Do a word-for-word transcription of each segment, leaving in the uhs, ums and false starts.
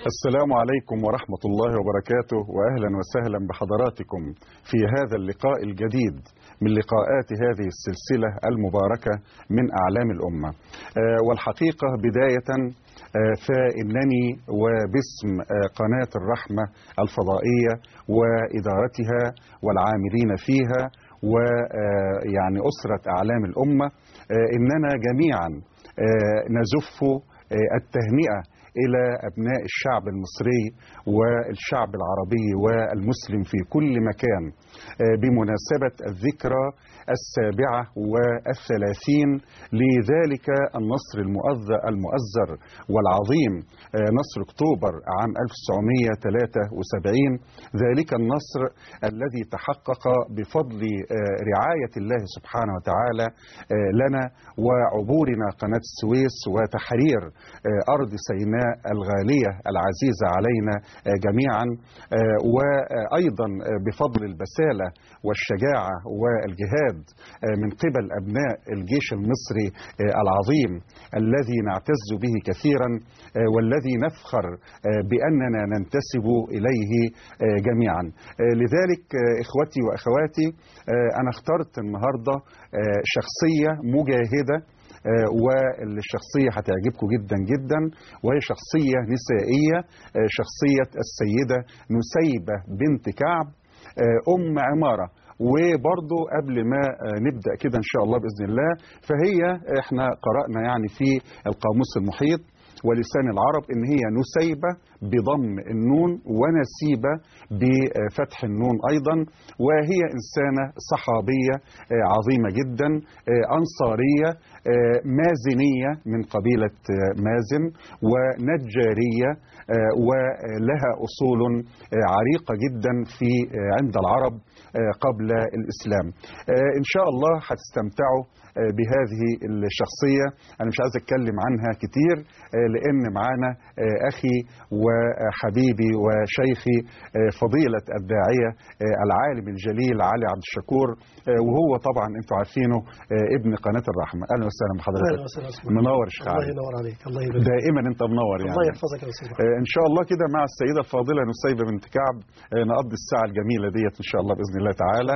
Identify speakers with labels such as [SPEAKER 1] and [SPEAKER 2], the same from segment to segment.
[SPEAKER 1] السلام عليكم ورحمة الله وبركاته، وأهلا وسهلا بحضراتكم في هذا اللقاء الجديد من لقاءات هذه السلسلة المباركة من أعلام الأمة. والحقيقة بداية فإنني وباسم قناة الرحمة الفضائية وإدارتها والعاملين فيها ويعني أسرة أعلام الأمة إننا جميعا نزف التهنئة إلى أبناء الشعب المصري والشعب العربي والمسلم في كل مكان بمناسبة الذكرى السابعة والثلاثين لذلك النصر المؤزر والعظيم، نصر أكتوبر عام ألف وتسعمائة وثلاثة وسبعين. ذلك النصر الذي تحقق بفضل رعاية الله سبحانه وتعالى لنا وعبورنا قناة السويس وتحرير أرض سيناء الغالية العزيزة علينا جميعا، وأيضا بفضل البسالة والشجاعة والجهاد من قبل أبناء الجيش المصري العظيم الذي نعتز به كثيرا والذي نفخر بأننا ننتسب إليه جميعا. لذلك إخوتي وأخواتي، أنا اخترت النهاردة شخصية مجاهدة والشخصية هتعجبكم جدا جدا، وهي شخصية نسائية، شخصية السيدة نسيبة بنت كعب أم عمارة. وبرضو قبل ما نبدأ كده إن شاء الله بإذن الله، فهي احنا قرأنا يعني في القاموس المحيط ولسان العرب إن هي نسيبة بضم النون ونسيبة بفتح النون أيضا، وهي إنسانة صحابية عظيمة جدا، أنصارية مازنية من قبيلة مازن، ونجارية، ولها أصول عريقة جدا في عند العرب قبل الإسلام. إن شاء الله هتستمتعوا بهذه الشخصية. أنا مش عايز أتكلم عنها كتير لأن معانا أخي وحبيبي وشيخي فضيلة الداعية العالم الجليل علي عبد الشكور، وهو طبعا أنتوا عارفينه ابن قناة الرحمة. أهلا وسهلا بحضرتك. منور يا شيخ علي.
[SPEAKER 2] الله ينور عليك. الله يبارك.
[SPEAKER 1] دائما أنت منور يعني.
[SPEAKER 2] الله يحفظك يا أستاذ.
[SPEAKER 1] إن شاء الله كده مع السيدة الفاضلة نسيبة بنت كعب نقضي الساعة الجميلة ديت إن شاء الله بإذن الله تعالى.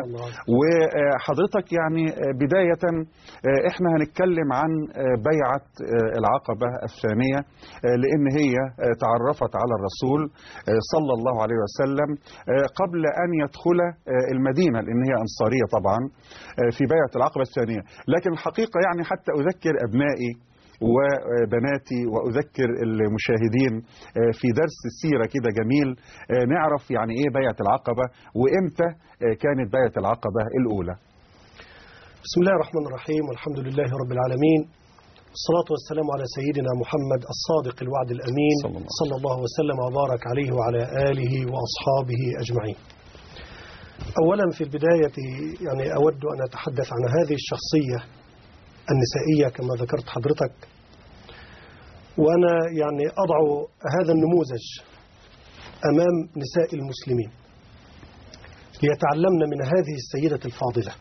[SPEAKER 1] وحضرتك يعني بداية احنا هنتكلم عن بيعة العقبة الثانية، لأن هي تعرفت على الرسول صلى الله عليه وسلم قبل أن يدخل المدينة، لأن هي أنصارية طبعا في بيعة العقبة الثانية. لكن الحقيقة يعني حتى أذكر أبنائي وبناتي وأذكر المشاهدين في درس سيرة كده جميل نعرف يعني إيه بيعة العقبة وإمتى كانت بيعة العقبة الأولى.
[SPEAKER 2] بسم الله الرحمن الرحيم، والحمد لله رب العالمين، الصلاة والسلام على سيدنا محمد الصادق الوعد الأمين صلى الله وسلم وبارك عليه وعلى آله وأصحابه أجمعين. أولا في البداية يعني أود أن أتحدث عن هذه الشخصية النسائية كما ذكرت حضرتك، وأنا يعني أضع هذا النموذج أمام نساء المسلمين ليتعلمن من هذه السيدة الفاضلة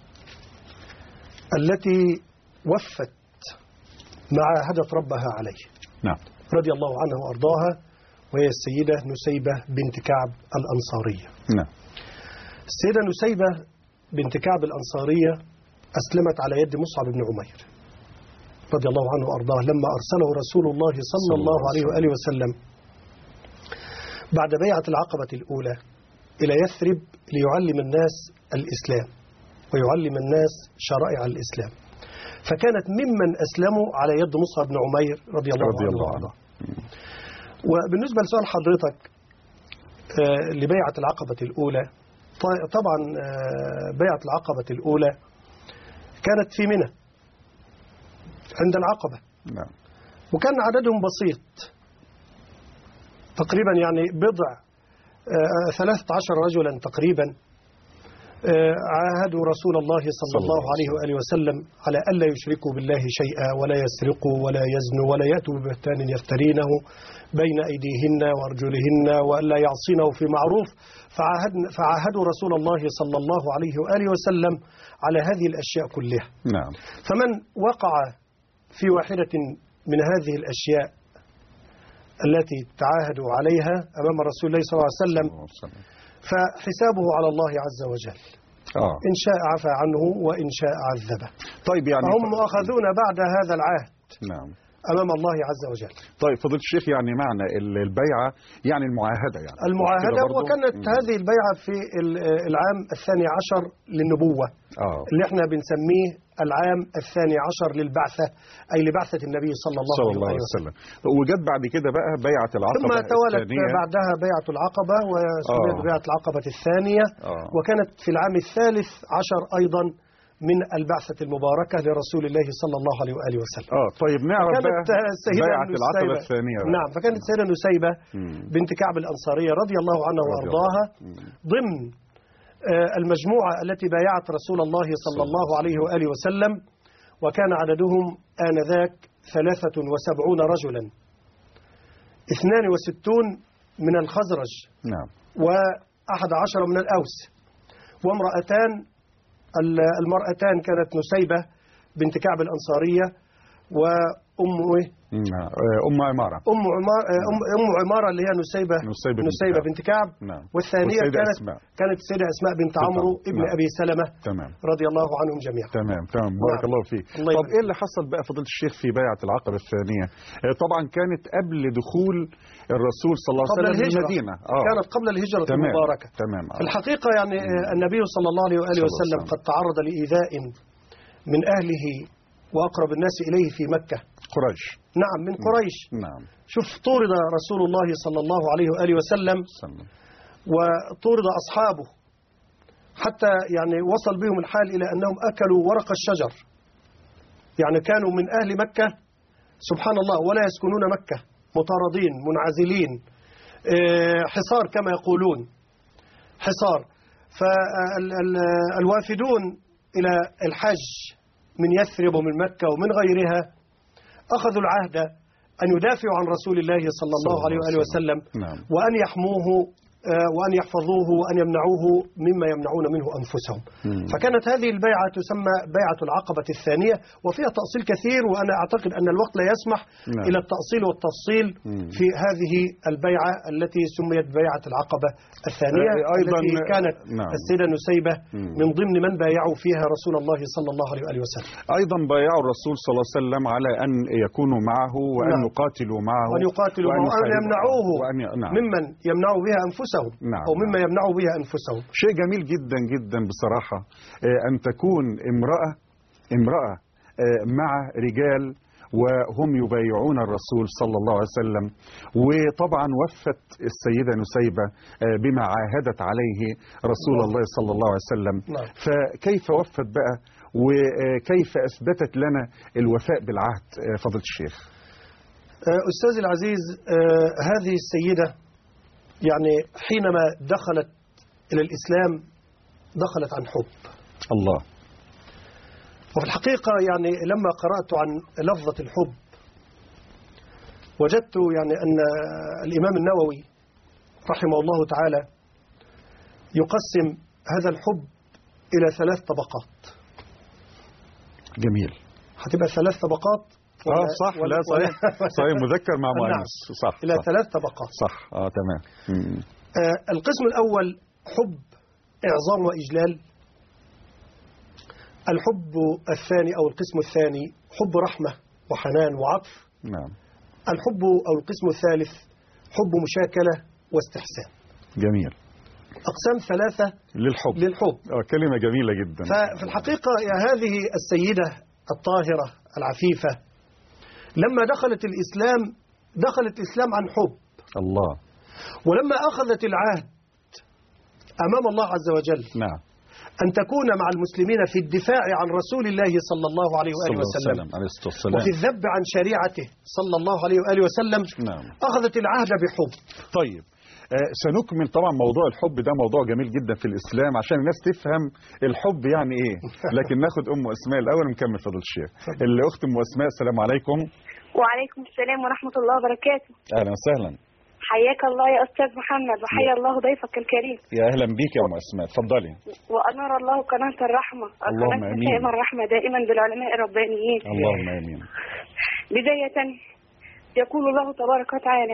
[SPEAKER 2] التي وفت ما عاهدت ربها عليه.
[SPEAKER 1] نعم.
[SPEAKER 2] رضي الله عنها وأرضاها، وهي السيدة نسيبة بنت كعب الأنصارية.
[SPEAKER 1] نعم.
[SPEAKER 2] السيدة نسيبة بنت كعب الأنصارية أسلمت على يد مصعب بن عمير رضي الله عنه وأرضاه لما أرسله رسول الله صلى الله عليه وآله وسلم بعد بيعة العقبة الأولى إلى يثرب ليعلم الناس الإسلام ويعلم الناس شرائع الإسلام، فكانت ممن أسلموا على يد مصعب بن عمير رضي الله
[SPEAKER 1] رضي
[SPEAKER 2] عنه
[SPEAKER 1] الله
[SPEAKER 2] وأرضاه. وبالنسبة لسؤال حضرتك لبيعة العقبة الأولى، طبعا بيعة العقبة الأولى كانت في منى عند العقبة.
[SPEAKER 1] نعم.
[SPEAKER 2] وكان عددهم بسيط تقريبا، يعني بضع ثلاثة عشر رجلا تقريبا، عاهدوا رسول الله صلى الله عليه وآله وسلم على ألا يشركوا بالله شيئا ولا يسرقوا ولا يزنوا ولا يأتوا ببهتان يفترينه بين أيديهن وأرجلهن وألا يعصينه في معروف، فعاهدوا رسول الله صلى الله عليه وآله وسلم على هذه الأشياء كلها.
[SPEAKER 1] نعم.
[SPEAKER 2] فمن وقع في واحدة من هذه الأشياء التي تعاهدوا عليها أمام رسول الله صلى الله عليه وسلم، فحسابه على الله عز وجل. آه. إن شاء عفى عنه وإن شاء عذبه.
[SPEAKER 1] طيب يعني
[SPEAKER 2] فهم مؤاخذون بعد هذا العهد.
[SPEAKER 1] نعم.
[SPEAKER 2] أمام الله عز وجل.
[SPEAKER 1] طيب فضيلة الشيخ، يعني معنى البيعة يعني المعاهدة، يعني
[SPEAKER 2] المعاهدة، وكانت م. هذه البيعة في العام الثاني عشر للنبوة، آه. اللي احنا بنسميه العام الثاني عشر للبعثة، أي لبعثة النبي صلى الله, صلى الله عليه وسلم.
[SPEAKER 1] وجد بعد كده بقى بيعة العقبة
[SPEAKER 2] ثم تولت بعدها بيعة العقبة وسميت آه. بيعة العقبة الثانية، آه. وكانت في العام الثالث عشر أيضا من البعثة المباركة لرسول الله صلى الله عليه وآله وسلم.
[SPEAKER 1] اه طيب نعرف بقى بيعة العقبة الثانية بقى.
[SPEAKER 2] نعم، فكانت السيدة نسيبة بنت كعب الأنصارية رضي الله عنها وأرضاها ضمن المجموعة التي بايعت رسول الله صلى الله عليه وآله وسلم، وكان عددهم آنذاك ثلاثة وسبعون رجلا، اثنان وستون من الخزرج، نعم، وأحد عشر من الأوس، وامرأتان. المرأتان كانت نسيبة بنت كعب الأنصارية وأم إيه؟
[SPEAKER 1] أم عمارة
[SPEAKER 2] أم عمارة أم, أم عمارة اللي هي نسيبة
[SPEAKER 1] نسيبة,
[SPEAKER 2] نسيبة بنت كعب.
[SPEAKER 1] نعم.
[SPEAKER 2] والثانية كانت
[SPEAKER 1] أسماء.
[SPEAKER 2] كانت السيدة أسماء بنت عمرو ابن
[SPEAKER 1] نعم.
[SPEAKER 2] أبي سلمة،
[SPEAKER 1] تمام،
[SPEAKER 2] رضي الله عنهم جميعا.
[SPEAKER 1] تمام تمام بارك نعم. الله فيك. الله طب إيه اللي حصل بقى فضيلة الشيخ في بيعة العقبة الثانية؟ طبعا كانت قبل دخول الرسول صلى الله عليه وسلم المدينة،
[SPEAKER 2] آه. كانت قبل الهجرة
[SPEAKER 1] تمام.
[SPEAKER 2] المباركة.
[SPEAKER 1] تمام.
[SPEAKER 2] في الحقيقة يعني النبي صلى الله عليه وآله وسلم قد تعرض لإيذاء من أهله وأقرب الناس إليه في مكة،
[SPEAKER 1] قريش.
[SPEAKER 2] نعم، من قريش.
[SPEAKER 1] نعم.
[SPEAKER 2] شوف، طورد رسول الله صلى الله عليه وآله وسلم وطورد أصحابه، حتى يعني وصل بهم الحال إلى أنهم أكلوا ورق الشجر. يعني كانوا من أهل مكة سبحان الله ولا يسكنون مكة، مطاردين منعزلين، حصار كما يقولون، حصار. فالوافدون إلى الحج من يثرب ومن مكة ومن غيرها أخذوا العهد أن يدافعوا عن رسول الله صلى الله عليه وآله وسلم،
[SPEAKER 1] نعم.
[SPEAKER 2] وأن يحموه وأن يحفظوه وأن يمنعوه مما يمنعون منه أنفسهم. مم. فكانت هذه البيعة تسمى بيعة العقبة الثانية، وفيها تأصيل كثير، وأنا أعتقد أن الوقت لا يسمح نعم. إلى التأصيل والتفصيل مم. في هذه البيعة التي سميت بيعة العقبة الثانية،
[SPEAKER 1] أيضا
[SPEAKER 2] التي كانت نعم. السيدة نسيبة مم. من ضمن من بايعوا فيها رسول الله صلى الله عليه وآله وسلم.
[SPEAKER 1] أيضا بايعوا الرسول صلى الله عليه وسلم على أن يكونوا معه وأن نعم. يقاتلوا معه
[SPEAKER 2] وأن يقاتلوا معه وأن يمنعوه وأن ي... نعم. ممن يمنعوا بها أنفسهم،
[SPEAKER 1] نعم.
[SPEAKER 2] أو مما يمنعوا بها أنفسهم.
[SPEAKER 1] شيء جميل جدا جدا بصراحة أن تكون امرأة امرأة مع رجال وهم يبايعون الرسول صلى الله عليه وسلم. وطبعا وفت السيدة نسيبة بما عاهدت عليه رسول الله, الله صلى الله عليه وسلم.
[SPEAKER 2] نعم.
[SPEAKER 1] فكيف وفت بقى وكيف أثبتت لنا الوفاء بالعهد فضيلة الشيخ؟
[SPEAKER 2] أستاذ العزيز، هذه السيدة يعني حينما دخلت إلى الإسلام دخلت عن حب
[SPEAKER 1] الله.
[SPEAKER 2] وفي الحقيقة يعني لما قرأت عن لفظة الحب وجدت يعني أن الإمام النووي رحمه الله تعالى يقسم هذا الحب إلى ثلاث طبقات.
[SPEAKER 1] جميل.
[SPEAKER 2] هتبقى ثلاث طبقات.
[SPEAKER 1] اه صح، لا صحيح صحيح مذكر مع مؤنث. صح
[SPEAKER 2] إلى
[SPEAKER 1] صح.
[SPEAKER 2] ثلاث طبقات.
[SPEAKER 1] صح اه تمام.
[SPEAKER 2] آه القسم الأول حب إعظام وإجلال. الحب الثاني أو القسم الثاني حب رحمة وحنان وعطف.
[SPEAKER 1] نعم.
[SPEAKER 2] الحب أو القسم الثالث حب مشاكلة واستحسان.
[SPEAKER 1] جميل.
[SPEAKER 2] أقسام ثلاثة
[SPEAKER 1] للحب.
[SPEAKER 2] للحب.
[SPEAKER 1] اه كلمة جميلة جدا.
[SPEAKER 2] ففي الحقيقة يا هذه السيدة الطاهرة العفيفة لما دخلت الإسلام دخلت الإسلام عن حب
[SPEAKER 1] الله.
[SPEAKER 2] ولما أخذت العهد أمام الله عز وجل
[SPEAKER 1] نعم.
[SPEAKER 2] أن تكون مع المسلمين في الدفاع عن رسول الله صلى الله عليه وآله وسلم وفي الذب عن شريعته صلى الله عليه وآله وسلم
[SPEAKER 1] نعم.
[SPEAKER 2] أخذت العهد بحب.
[SPEAKER 1] طيب آه سنكمل طبعا موضوع الحب ده موضوع جميل جدا في الإسلام عشان الناس تفهم الحب يعني إيه. لكن ناخد أم أسماء الأول ونكمل فضل الشيخ. الأخت أم أسماء، السلام عليكم.
[SPEAKER 3] وعليكم السلام ورحمة الله وبركاته.
[SPEAKER 1] أهلا وسهلا.
[SPEAKER 3] حياك الله يا أستاذ محمد، وحيا الله ضيفك الكريم.
[SPEAKER 1] يا أهلا بيك يا أم أسماء، اتفضلي.
[SPEAKER 3] وأنار الله قناة الرحمة،
[SPEAKER 1] اللهم آمين.
[SPEAKER 3] دائما الرحمة دائما بالعلماء الربانيين.
[SPEAKER 1] اللهم آمين.
[SPEAKER 3] بداية يقول الله تبارك وتعالى: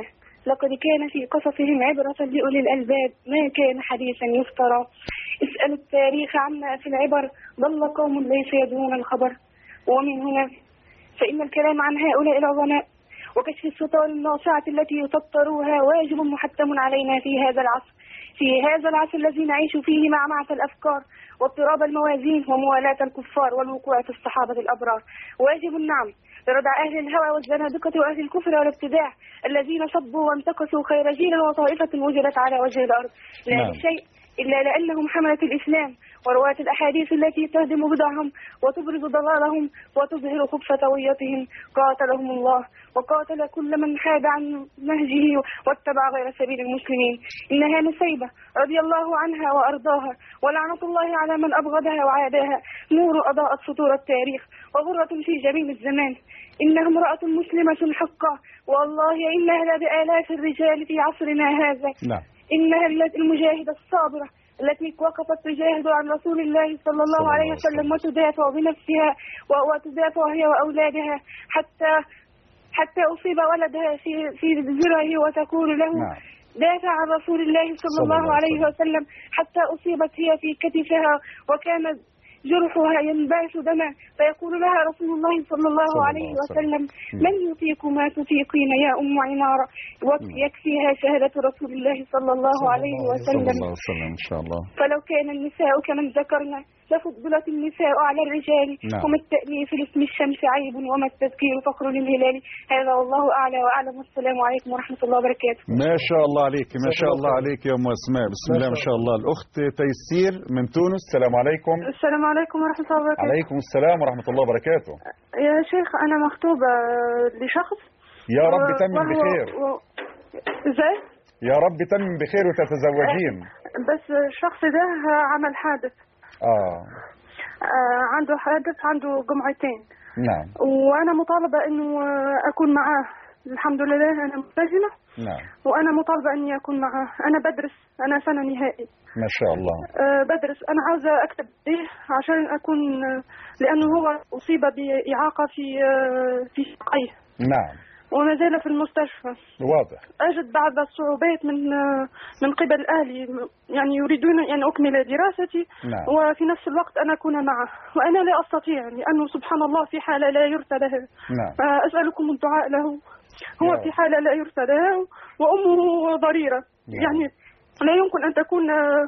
[SPEAKER 3] لقد كان في قصصهم عبرة لأولي الألباب ما كان حديثا يفترى. اسألوا التاريخ عما في العبر ضل قوم ليس يدرون الخبر. ومن هنا فإن الكلام عن هؤلاء العظماء وكشف الستار الناصعة التي يسطروها واجب محتم علينا في هذا العصر في هذا العصر الذي نعيش فيه مع معة الأفكار واضطراب الموازين وموالاة الكفار والوقوع في الصحابة الأبرار. واجب نعم لردع أهل الهوى والزنادقة وأهل الكفر والابتداع الذين صبوا وانتقصوا خير جيل وطائفة وجدت على وجه الأرض لا
[SPEAKER 1] نعم.
[SPEAKER 3] لشيء إلا لأنهم حملة الإسلام ورواة الأحاديث التي تهدم بدعهم وتبرز ضلالهم وتظهر خبث طويتهم. قاتلهم الله وقاتل كل من حاد عن نهجه واتبع غير سبيل المسلمين. إنها نسيبة رضي الله عنها وأرضاها ولعنة الله على من أبغضها وعاداها. نور أضاءت سطور التاريخ وغرة في جميل الزمان. إنها امرأة مسلمة حقا والله إنها لبآلاف الرجال في عصرنا هذا.
[SPEAKER 1] نعم.
[SPEAKER 3] إنها المجاهدة الصابرة التي وقفت تجاهد عن رسول الله صلى الله عليه وسلم وتدافع بنفسها وتدافع هي وأولادها حتى حتى أصيب ولدها في في ذرعه وتقول له
[SPEAKER 1] نعم.
[SPEAKER 3] دافع عن رسول الله صلى الله عليه وسلم حتى أصيبت هي في كتفها وكان جرحها ينبعث دما فيقول لها رسول الله صلى الله عليه وسلم من يطيق ما تطيقين يا أم عمارة ويكفيها شهادة رسول الله صلى الله عليه وسلم.
[SPEAKER 1] إن شاء الله.
[SPEAKER 3] فلو كان النساء كمن ذكرنا لفضلت النساء على الرجال.
[SPEAKER 1] نعم.
[SPEAKER 3] وما التأنيث لاسم الشمس عيب وما التذكير فخر للهلال. هذا والله أعلى وأعلم والسلام عليكم ورحمة الله وبركاته.
[SPEAKER 1] ما شاء الله عليك ما شاء الله عليك يا أم أسماء. بسم الله ما شاء الله. الأخت تيسير من تونس. السلام عليكم.
[SPEAKER 3] السلام عليكم ورحمة الله وبركاته.
[SPEAKER 1] عليكم السلام ورحمة الله وبركاته.
[SPEAKER 3] يا شيخ أنا مخطوبة لشخص
[SPEAKER 1] يا رب تمن بخير.
[SPEAKER 3] ازاي؟
[SPEAKER 1] يا رب تمن بخير وتتزوجين.
[SPEAKER 3] بس الشخص ده عمل حادث.
[SPEAKER 1] آه.
[SPEAKER 3] آه عنده حادث عنده جمعتين.
[SPEAKER 1] نعم.
[SPEAKER 3] وأنا مطالبة إنه أكون معاه. الحمد لله أنا ملتزمة.
[SPEAKER 1] نعم.
[SPEAKER 3] وأنا مطالبة إني أكون معاه. أنا بدرس أنا سنة نهائي.
[SPEAKER 1] ما شاء الله.
[SPEAKER 3] أه بدرس. أنا عاوزة أكتب إيه عشان أكون لأنه هو أصيب بإعاقة في في شقيه.
[SPEAKER 1] نعم.
[SPEAKER 3] وما زال في المستشفى.
[SPEAKER 1] واضح.
[SPEAKER 3] أجد بعض الصعوبات من من قبل أهلي يعني يريدون أن أكمل دراستي.
[SPEAKER 1] نعم.
[SPEAKER 3] وفي نفس الوقت أنا أكون معه وأنا لا أستطيع لأنه سبحان الله في حالة لا يرثى له.
[SPEAKER 1] نعم.
[SPEAKER 3] أسألكم الدعاء له. هو في حالة لا يرثى له وأمه ضريرة. نعم. يعني لا يمكن أن تكون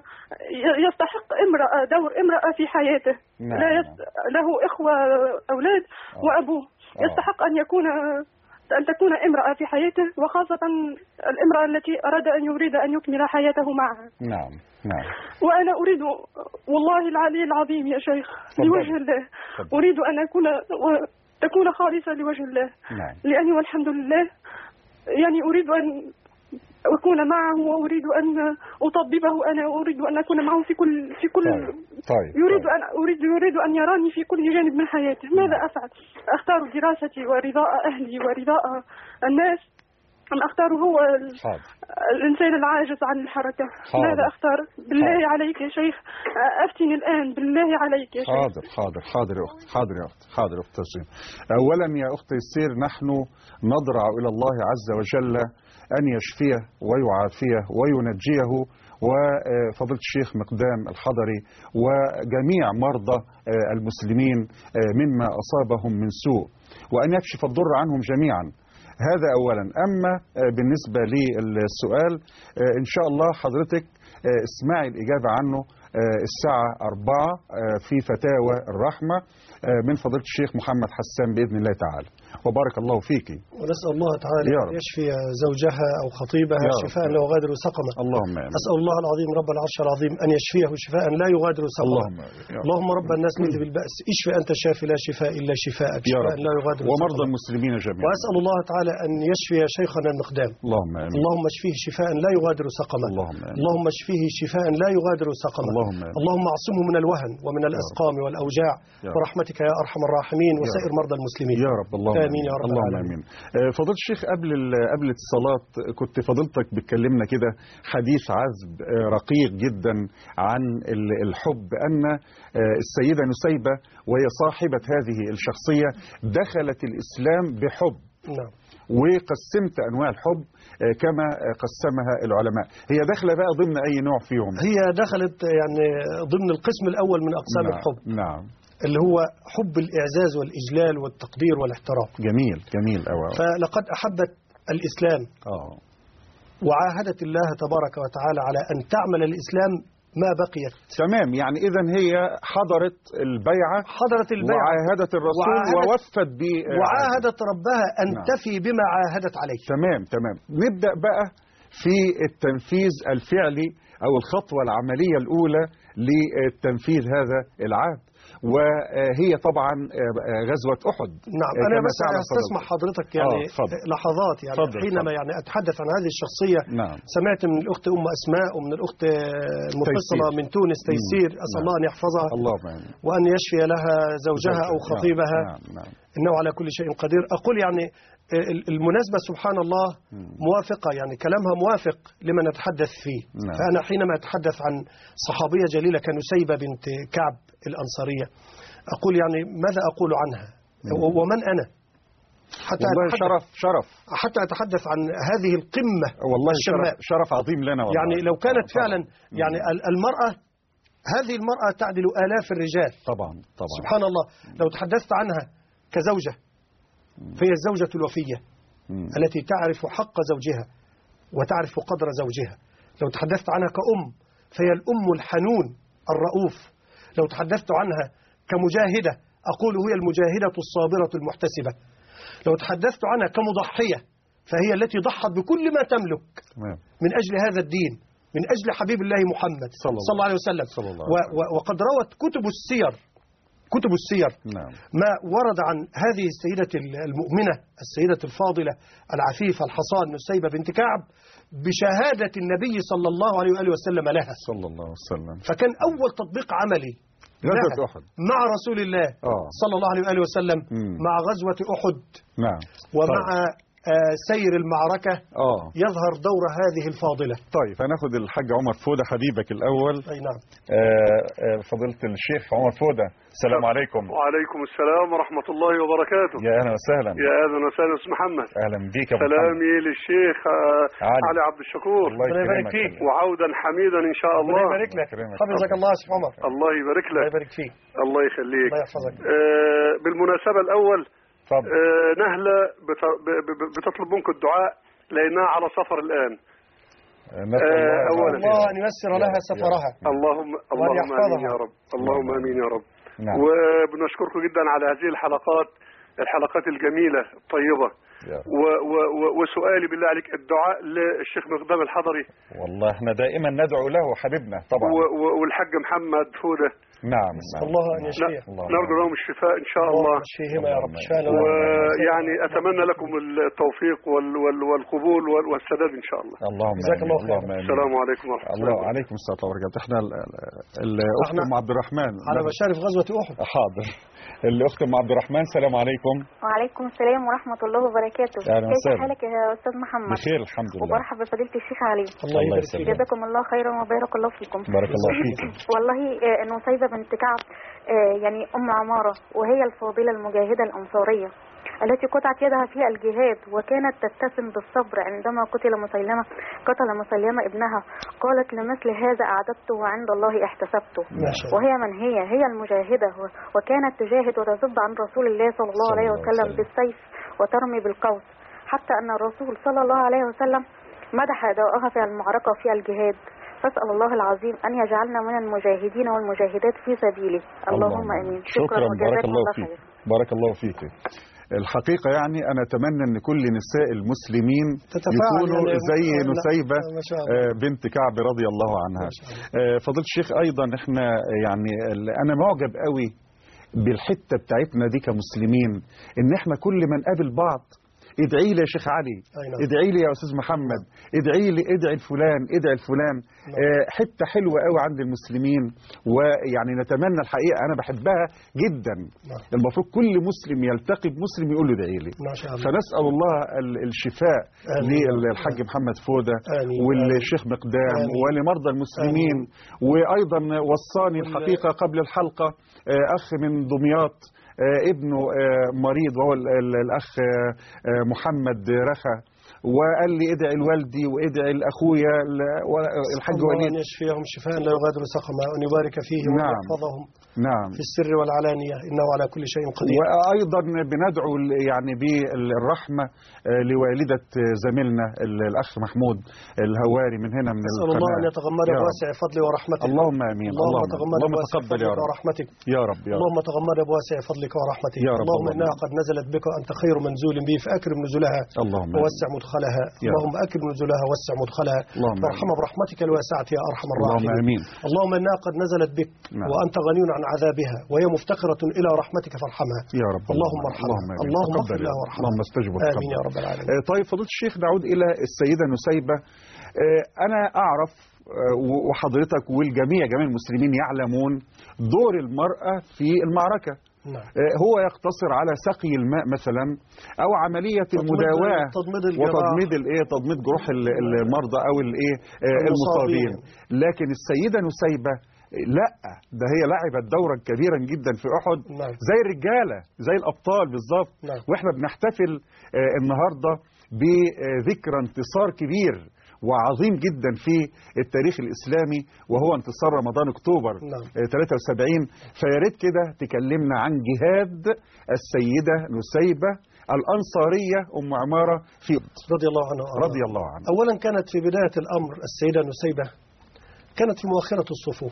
[SPEAKER 3] يستحق امرأة دور امرأة في حياته.
[SPEAKER 1] نعم.
[SPEAKER 3] لا يس... له إخوة أولاد. أوه. وأبوه. أوه. يستحق أن يكون أن تكون امرأة في حياته وخاصة الامرأة التي أراد أن يريد أن يكمل حياته معها.
[SPEAKER 1] نعم نعم.
[SPEAKER 3] وأنا أريد والله العلي العظيم يا شيخ لوجه الله. أريد أن أكون تكون خالصة لوجه الله.
[SPEAKER 1] نعم.
[SPEAKER 3] لأني والحمد لله يعني أريد أن أكون معه وأريد أن أطببه. أنا أريد أن أكون معه في كل في كل
[SPEAKER 1] طيب. طيب.
[SPEAKER 3] يريد
[SPEAKER 1] طيب.
[SPEAKER 3] أن أريد يريد أن يراني في كل جانب من حياته. ماذا أفعل؟ أختار دراستي ورضاء أهلي ورضاء الناس أم أختار هو الإنسان العاجز عن الحركة؟ حاضر. ماذا أختار؟ بالله حاضر. عليك يا شيخ أفتني الآن بالله عليك يا شيخ.
[SPEAKER 1] حاضر حاضر حاضر يا أخت حاضر يا أخت حاضر يا أخت تسجيل. أولا يا أخت يسير نحن نضرع إلى الله عز وجل أن يشفيه ويعافيه وينجيه وفضيلة الشيخ مقدام الحضري وجميع مرضى المسلمين مما أصابهم من سوء وأن يكشف الضر عنهم جميعا. هذا أولا. أما بالنسبة للسؤال إن شاء الله حضرتك اسمعي الإجابة عنه الساعة أربعة في فتاوى الرحمة من فضيلة الشيخ محمد حسان بإذن الله تعالى. وبارك الله فيك.
[SPEAKER 2] ونسأل الله تعالى أن يشفي زوجها أو خطيبها شفاء لا يغادر سقما.
[SPEAKER 1] اللهم آمين.
[SPEAKER 2] أسأل الله العظيم رب العرش العظيم أن يشفيه شفاء لا يغادر سقما.
[SPEAKER 1] اللهم
[SPEAKER 2] اللهم رب الناس مذهب البأس اشفي أنت الشافي لا شفاء إلا شفاءك شفاء لا يغادر سقما.
[SPEAKER 1] ومرضى المسلمين جميعا.
[SPEAKER 2] وأسأل الله تعالى أن يشفي شيخنا المقدام.
[SPEAKER 1] اللهم آمين.
[SPEAKER 2] اللهم اشفيه شفاء لا يغادر سقما.
[SPEAKER 1] اللهم آمين.
[SPEAKER 2] اللهم اشفيه شفاء لا يغادر سقما.
[SPEAKER 1] اللهم آمين.
[SPEAKER 2] اللهم اعصمه من الوهن ومن الأسقام والأوجاع برحمتك يا أرحم الراحمين وسائر مرضى المسلمين
[SPEAKER 1] يا رب. اللهم
[SPEAKER 2] آمين يا رب
[SPEAKER 1] اللهم آمين. فضيلة الشيخ قبل قبل الاتصالات كنت فضيلتك بتكلمنا كده حديث عذب رقيق جدا عن الحب أن السيدة نسيبة وهي صاحبة هذه الشخصية دخلت الإسلام بحب
[SPEAKER 2] نعم.
[SPEAKER 1] وقسمت أنواع الحب كما قسمها العلماء. هي داخلة بقى ضمن أي نوع فيهم؟
[SPEAKER 2] هي دخلت يعني ضمن القسم الأول من أقسام
[SPEAKER 1] نعم.
[SPEAKER 2] الحب.
[SPEAKER 1] نعم.
[SPEAKER 2] اللي هو حب الإعزاز والإجلال والتقدير والاحترام.
[SPEAKER 1] جميل جميل أوي.
[SPEAKER 2] فلقد أحبت الإسلام
[SPEAKER 1] آه.
[SPEAKER 2] وعاهدت الله تبارك وتعالى على أن تعمل الإسلام ما بقيت.
[SPEAKER 1] تمام، يعني إذن هي حضرت البيعة
[SPEAKER 2] حضرت البيعة
[SPEAKER 1] وعاهدت الرسول
[SPEAKER 2] وعاهدت
[SPEAKER 1] ووفت ب
[SPEAKER 2] وعاهدت ربها أن
[SPEAKER 1] نعم.
[SPEAKER 2] تفي بما عاهدت عليه.
[SPEAKER 1] تمام تمام. نبدأ بقى في التنفيذ الفعلي أو الخطوة العملية الأولى لتنفيذ هذا العهد، وهي طبعا غزوة أحد.
[SPEAKER 2] نعم. أنا بس أستسمح حضرتك يعني
[SPEAKER 1] آه
[SPEAKER 2] لحظات يعني
[SPEAKER 1] فضل
[SPEAKER 2] حينما
[SPEAKER 1] فضل.
[SPEAKER 2] يعني أتحدث عن هذه الشخصية.
[SPEAKER 1] نعم.
[SPEAKER 2] سمعت من الأخت أم أسماء ومن الأخت المتصلة
[SPEAKER 1] تيسير.
[SPEAKER 2] من تونس تيسير، أسأل
[SPEAKER 1] نعم.
[SPEAKER 2] الله أن يحفظها
[SPEAKER 1] اللهم آمين.
[SPEAKER 2] وأن يشفي لها زوجها أو خطيبها.
[SPEAKER 1] نعم. نعم.
[SPEAKER 2] إنه على كل شيء قدير. أقول يعني المناسبة سبحان الله موافقة، يعني كلامها موافق لما نتحدث فيه.
[SPEAKER 1] نعم.
[SPEAKER 2] فأنا حينما أتحدث عن صحابية جليلة كنسيبة بنت كعب الأنصارية أقول يعني ماذا أقول عنها ومن أنا حتى
[SPEAKER 1] والله
[SPEAKER 2] أتحدث
[SPEAKER 1] شرف شرف
[SPEAKER 2] حتى أتحدث عن هذه القمة
[SPEAKER 1] والله
[SPEAKER 2] الشماء.
[SPEAKER 1] شرف, شرف عظيم لنا والله.
[SPEAKER 2] يعني لو كانت
[SPEAKER 1] طبعا.
[SPEAKER 2] فعلا يعني المرأة هذه المرأة تعدل آلاف الرجال.
[SPEAKER 1] طبعا طبعا.
[SPEAKER 2] سبحان الله. لو تحدثت عنها كزوجة فهي الزوجة الوفية
[SPEAKER 1] مم.
[SPEAKER 2] التي تعرف حق زوجها وتعرف قدر زوجها. لو تحدثت عنها كأم فهي الأم الحنون الرؤوف. لو تحدثت عنها كمجاهدة أقول هي المجاهدة الصابرة المحتسبة. لو تحدثت عنها كمضحية فهي التي ضحت بكل ما تملك
[SPEAKER 1] تمام.
[SPEAKER 2] من أجل هذا الدين، من أجل حبيب الله محمد
[SPEAKER 1] صلى الله,
[SPEAKER 2] صلى الله عليه وسلم.
[SPEAKER 1] صلى الله
[SPEAKER 2] و و وقد روت كتب السير كتب السير
[SPEAKER 1] نعم.
[SPEAKER 2] ما ورد عن هذه السيدة المؤمنة السيدة الفاضلة العفيفة الحصان نسيبة بنت كعب بشهادة النبي صلى الله عليه وآله وسلم لها
[SPEAKER 1] صلى الله عليه وسلم.
[SPEAKER 2] فكان أول تطبيق عملي
[SPEAKER 1] غزوة أحد
[SPEAKER 2] مع رسول الله
[SPEAKER 1] آه.
[SPEAKER 2] صلى الله عليه وآله وسلم
[SPEAKER 1] مم.
[SPEAKER 2] مع غزوة أحد.
[SPEAKER 1] نعم.
[SPEAKER 2] ومع
[SPEAKER 1] طيب.
[SPEAKER 2] آه سير المعركة
[SPEAKER 1] آه.
[SPEAKER 2] يظهر دور هذه الفاضلة.
[SPEAKER 1] طيب هناخد الحاج عمر فودة حبيبك الأول.
[SPEAKER 2] أي نعم.
[SPEAKER 1] آه آه فضيلة الشيخ عمر فودة، السلام عليكم.
[SPEAKER 4] وعليكم السلام ورحمة الله وبركاته.
[SPEAKER 1] يا أهلا وسهلا.
[SPEAKER 4] يا أهلا وسهلا أستاذ محمد.
[SPEAKER 1] أهلا بيك يا أبو
[SPEAKER 4] سلامي للشيخ علي, علي عبد الشكور.
[SPEAKER 1] الله يبارك فيك.
[SPEAKER 4] وعودا حميدا إن شاء الله.
[SPEAKER 2] الله يبارك لك. حفظك الله يا شيخ عمر.
[SPEAKER 4] الله يبارك لك.
[SPEAKER 2] الله يبارك فيك.
[SPEAKER 4] الله يخليك.
[SPEAKER 2] الله يحفظك.
[SPEAKER 4] آه بالمناسبة الأول
[SPEAKER 1] فضل.
[SPEAKER 4] آه نهلة بتطلب منكم الدعاء لأنها على سفر الآن.
[SPEAKER 1] نسأل
[SPEAKER 4] آه
[SPEAKER 1] الله,
[SPEAKER 2] الله أن ييسر لها سفرها.
[SPEAKER 4] اللهم اللهم آمين يا رب. اللهم آمين يا رب.
[SPEAKER 1] نعم.
[SPEAKER 4] وبنشكركم جدا على هذه الحلقات الحلقات الجميلة الطيبة. و و و وسؤالي بالله عليك الدعاء للشيخ مقدام الحضري.
[SPEAKER 1] والله احنا دائما ندعو له حبيبنا طبعا.
[SPEAKER 4] والحاج محمد فودة.
[SPEAKER 1] نعم.
[SPEAKER 2] نسأل الله أن يشفيه.
[SPEAKER 4] نرجو لهم الشفاء إن شاء الله.
[SPEAKER 2] يشفيهما يا رب.
[SPEAKER 4] ويعني أتمنى لكم التوفيق وال وال والقبول والسداد إن شاء الله.
[SPEAKER 1] اللهم
[SPEAKER 2] جزاك الله خير.
[SPEAKER 4] السلام عليكم ورحمة الله.
[SPEAKER 1] الله عليكم السلام وبركاته. احنا الأخت أم عبد الرحمن
[SPEAKER 2] على مشارف غزوة أحد.
[SPEAKER 1] حاضر. الأخت أم عبد الرحمن، السلام عليكم.
[SPEAKER 5] وعليكم السلام ورحمة الله وبركاته.
[SPEAKER 1] كيف
[SPEAKER 5] حالك يا أستاذ محمد؟
[SPEAKER 1] بخير الحمد لله.
[SPEAKER 5] وبرحب بفضيلة الشيخ علي.
[SPEAKER 2] الله يبارك فيك.
[SPEAKER 5] جزاكم الله خيرا وبارك الله فيكم.
[SPEAKER 1] بارك الله فيك.
[SPEAKER 5] والله نسيبة بنت كعب يعني أم عمارة، وهي الفاضلة المجاهدة الأنصارية التي قطعت يدها في الجهاد وكانت تتسم بالصبر عندما قتل مسيلمة قتل مسيلمة ابنها. قالت لمثل هذا أعددته وعند الله احتسبته. وهي من هي هي المجاهدة، وكانت تجاهد وتصد عن رسول الله صلى الله عليه وسلم بالسيف وترمي بالقوس، حتى أن الرسول صلى الله عليه وسلم مدح أداءها في المعركة وفي الجهاد. فاسأل الله العظيم أن يجعلنا من المجاهدين والمجاهدات في سبيله. اللهم آمين.
[SPEAKER 1] شكرا, شكرا بارك الله فيك.
[SPEAKER 5] خير.
[SPEAKER 1] بارك الله فيك. الحقيقة يعني أنا أتمنى أن كل نساء المسلمين يكونوا
[SPEAKER 2] يعني
[SPEAKER 1] زي نسيبة بنت كعب رضي الله عنها. فضيلة الشيخ أيضا إحنا يعني أنا معجب قوي بالحتة بتاعتنا دي كمسلمين، إن إحنا كل ما نقابل بعض ادعي لي يا شيخ علي، ادعي لي يا استاذ محمد، ادعي لي، ادعي الفلان، ادعي الفلان. آه حته حلوه قوي عند المسلمين، ويعني نتمنى الحقيقه انا بحبها جدا. المفروض كل مسلم يلتقي بمسلم يقول له ادعي لي. فنسال الله الشفاء للحاج محمد فودة والشيخ مقدام ولمرضى المسلمين. وايضا وصاني الحقيقه قبل الحلقه آه اخ من دمياط ابنه مريض وهو الأخ محمد رخا، وقال لي ادعي لوالدي وادعي لاخويا الحاج وليد
[SPEAKER 2] الله ان يشفيهم شفاء لا يغادر سقما وان يبارك فيهم
[SPEAKER 1] نعم.
[SPEAKER 2] ويحفظهم
[SPEAKER 1] نعم
[SPEAKER 2] في السر والعلانيه انه على كل شيء قدير.
[SPEAKER 1] وايضا بندعو يعني بالرحمه لوالده زميلنا الاخ محمود الهواري من هنا من
[SPEAKER 2] نسال الله ان يتغمد بواسع فضله ورحمته.
[SPEAKER 1] اللهم امين.
[SPEAKER 2] اللهم تغمد بواسع فضلك ورحمتك
[SPEAKER 1] يا رب يا رب.
[SPEAKER 2] اللهم تغمد بواسع فضلك ورحمتك
[SPEAKER 1] يا رب.
[SPEAKER 2] اللهم انها قد نزلت بك وانت خير منزول به فاكرم نزلها
[SPEAKER 1] اللهم
[SPEAKER 2] ووسع مدخلها. اللهم اكرم نزلها ووسع مدخلها وارحمها برحمتك الواسعه يا ارحم الراحمين.
[SPEAKER 1] اللهم امين.
[SPEAKER 2] اللهم انها قد نزلت بك نعم. وانت غني عن عذابها وهي مفتقره الى رحمتك فارحمها
[SPEAKER 1] يا رب.
[SPEAKER 2] اللهم ارحمها. اللهم اغفر لها وارحمها.
[SPEAKER 1] اللهم استجب
[SPEAKER 2] امين يا رب العالمين.
[SPEAKER 1] طيب فضيلة الشيخ، نعود الى السيده نسيبه. انا اعرف وحضرتك والجميع جميع المسلمين يعلمون دور المراه في المعركه.
[SPEAKER 2] نعم.
[SPEAKER 1] هو يقتصر على سقي الماء مثلا او عمليه المداواه وتضميد الايه تضميد جروح المرضى او الايه المصابين. لكن السيده نسيبه لا، ده هي لعبت دورا كبيرا جدا في احد.
[SPEAKER 2] نعم.
[SPEAKER 1] زي الرجاله زي الابطال بالظبط.
[SPEAKER 2] نعم.
[SPEAKER 1] واحنا بنحتفل النهارده بذكرى انتصار كبير وعظيم جدا في التاريخ الإسلامي وهو انتصار رمضان أكتوبر
[SPEAKER 2] نعم.
[SPEAKER 1] ثلاثة وسبعين. فياريت كده تكلمنا عن جهاد السيدة نسيبة الأنصارية أم عمارة في
[SPEAKER 2] رضي الله عنها.
[SPEAKER 1] رضي الله عنها.
[SPEAKER 2] أولا كانت في بداية الأمر السيدة نسيبة كانت في مؤخرة الصفوف،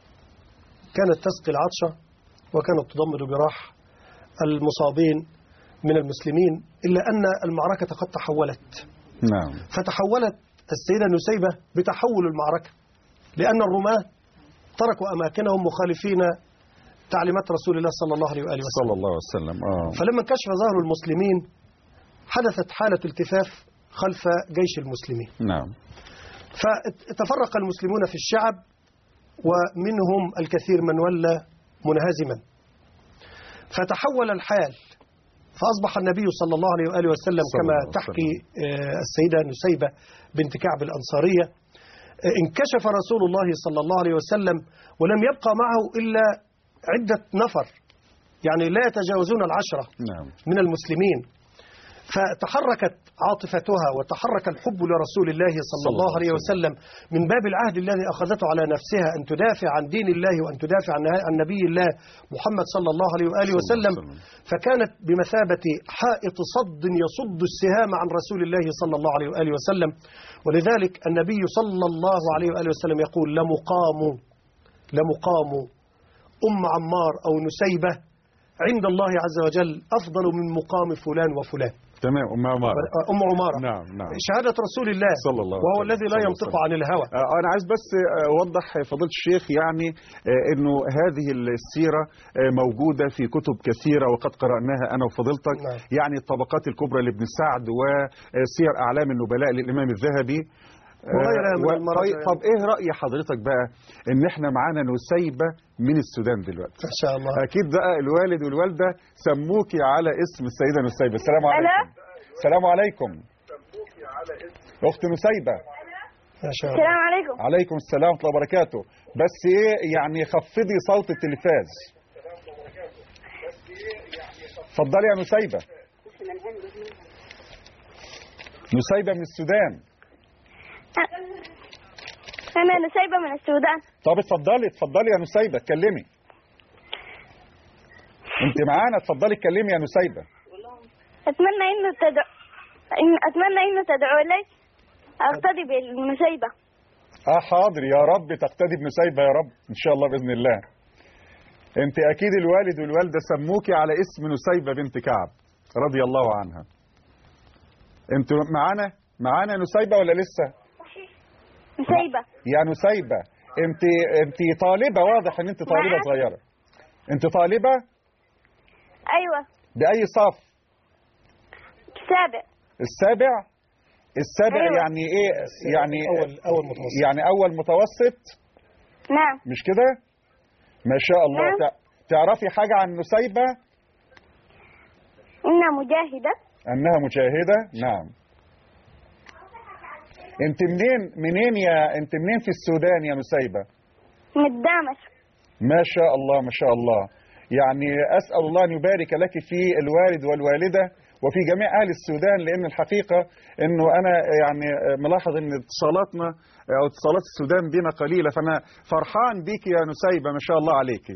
[SPEAKER 2] كانت تسقي العطشة وكانت تضمد جراح المصابين من المسلمين، إلا أن المعركة قد تحولت.
[SPEAKER 1] نعم.
[SPEAKER 2] فتحولت السيدة نسيبة بتحول المعركة، لأن الرماة تركوا أماكنهم مخالفين تعليمات رسول الله صلى الله عليه وآله وسلم.
[SPEAKER 1] صلى الله عليه وسلم. آه.
[SPEAKER 2] فلما انكشف ظهر المسلمين حدثت حالة التفاف خلف جيش المسلمين.
[SPEAKER 1] نعم.
[SPEAKER 2] فتفرق المسلمون في الشعب ومنهم الكثير من ولى منهزما، فتحول الحال، فأصبح النبي صلى الله عليه وآله وسلم كما تحكي السيدة نسيبة بنت كعب الأنصارية، انكشف رسول الله صلى الله عليه وسلم ولم يبقى معه إلا عدة نفر، يعني لا يتجاوزون العشرة.
[SPEAKER 1] نعم.
[SPEAKER 2] من المسلمين. فتحركت عاطفتها وتحرك الحب لرسول الله صلى الله عليه وسلم من باب العهد الذي أخذته على نفسها أن تدافع عن دين الله وأن تدافع عن نبي الله محمد صلى الله عليه وآله وسلم. فكانت بمثابة حائط صد يصد السهام عن رسول الله صلى الله عليه وآله وسلم. ولذلك النبي صلى الله عليه وآله وسلم يقول لمقام لمقام أم عمار أو نسيبة عند الله عز وجل أفضل من مقام فلان وفلان.
[SPEAKER 1] تمام. أم عمارة.
[SPEAKER 2] أم عمارة.
[SPEAKER 1] نعم نعم.
[SPEAKER 2] شهادة رسول الله
[SPEAKER 1] صلى الله عليه
[SPEAKER 2] وهو الذي لا ينطق عن الهوى.
[SPEAKER 1] أنا عايز بس أوضح فضيلة الشيخ يعني إنه هذه السيرة موجودة في كتب كثيرة وقد قرأناها أنا وفضيلتك.
[SPEAKER 2] نعم.
[SPEAKER 1] يعني الطبقات الكبرى لابن سعد وسير أعلام النبلاء للإمام الذهبي
[SPEAKER 2] وغيرها من المراجع.
[SPEAKER 1] طب ايه رأي حضرتك بقى ان احنا معانا نسيبة من السودان دلوقتي؟
[SPEAKER 2] ان شاء الله.
[SPEAKER 1] اكيد بقى الوالد والوالدة سموكي على اسم السيدة نسيبة. السلام عليكم. السلام عليكم. اخت نسيبة.
[SPEAKER 2] ما شاء الله.
[SPEAKER 3] السلام عليكم.
[SPEAKER 1] عليكم السلام ورحمة الله وبركاته. بس ايه يعني خفضي صوت التلفاز. اتفضلي يا نسيبة. نسيبة من السودان.
[SPEAKER 3] أنا نسيبة من السودان.
[SPEAKER 1] طب اتفضلي اتفضلي يا نسيبة اتكلمي. انت معانا، اتفضلي اتكلمي يا نسيبة.
[SPEAKER 3] أتمنى إنه تدعو إن أتمنى إنه تدعو لي أقتدي بالنسيبة.
[SPEAKER 1] اه حاضر يا رب تقتدي بنسيبة يا رب ان شاء الله بإذن الله. انت اكيد الوالد والوالدة سموكي على اسم نسيبة بنت كعب رضي الله عنها. انت معانا معانا نسيبة ولا لسه؟
[SPEAKER 3] نسيبة.
[SPEAKER 1] يا نسيبة انت انت طالبة، واضح ان انت طالبة صغيرة. انت طالبة؟
[SPEAKER 3] ايوه.
[SPEAKER 1] بأي صف؟
[SPEAKER 3] السابع.
[SPEAKER 1] السابع؟ السابع.
[SPEAKER 3] أيوة.
[SPEAKER 1] يعني ايه؟ يعني
[SPEAKER 2] اول اول متوسط.
[SPEAKER 1] يعني اول متوسط؟
[SPEAKER 3] نعم.
[SPEAKER 1] مش كده؟ ما شاء الله.
[SPEAKER 3] نعم.
[SPEAKER 1] تعرفي حاجة عن نسيبة؟
[SPEAKER 3] إنها مجاهدة.
[SPEAKER 1] انها مجاهدة. نعم. انت منين منين يا انت منين في السودان يا نسيبة؟
[SPEAKER 3] من دمشق.
[SPEAKER 1] ما شاء الله ما شاء الله. يعني أسأل الله أن يبارك لك في الوالد والوالدة وفي جميع أهل السودان، لأن الحقيقة أنه أنا يعني ملاحظ أن اتصالاتنا أو اتصالات السودان بنا قليلة، فأنا فرحان بيك يا نسيبة ما شاء الله عليك،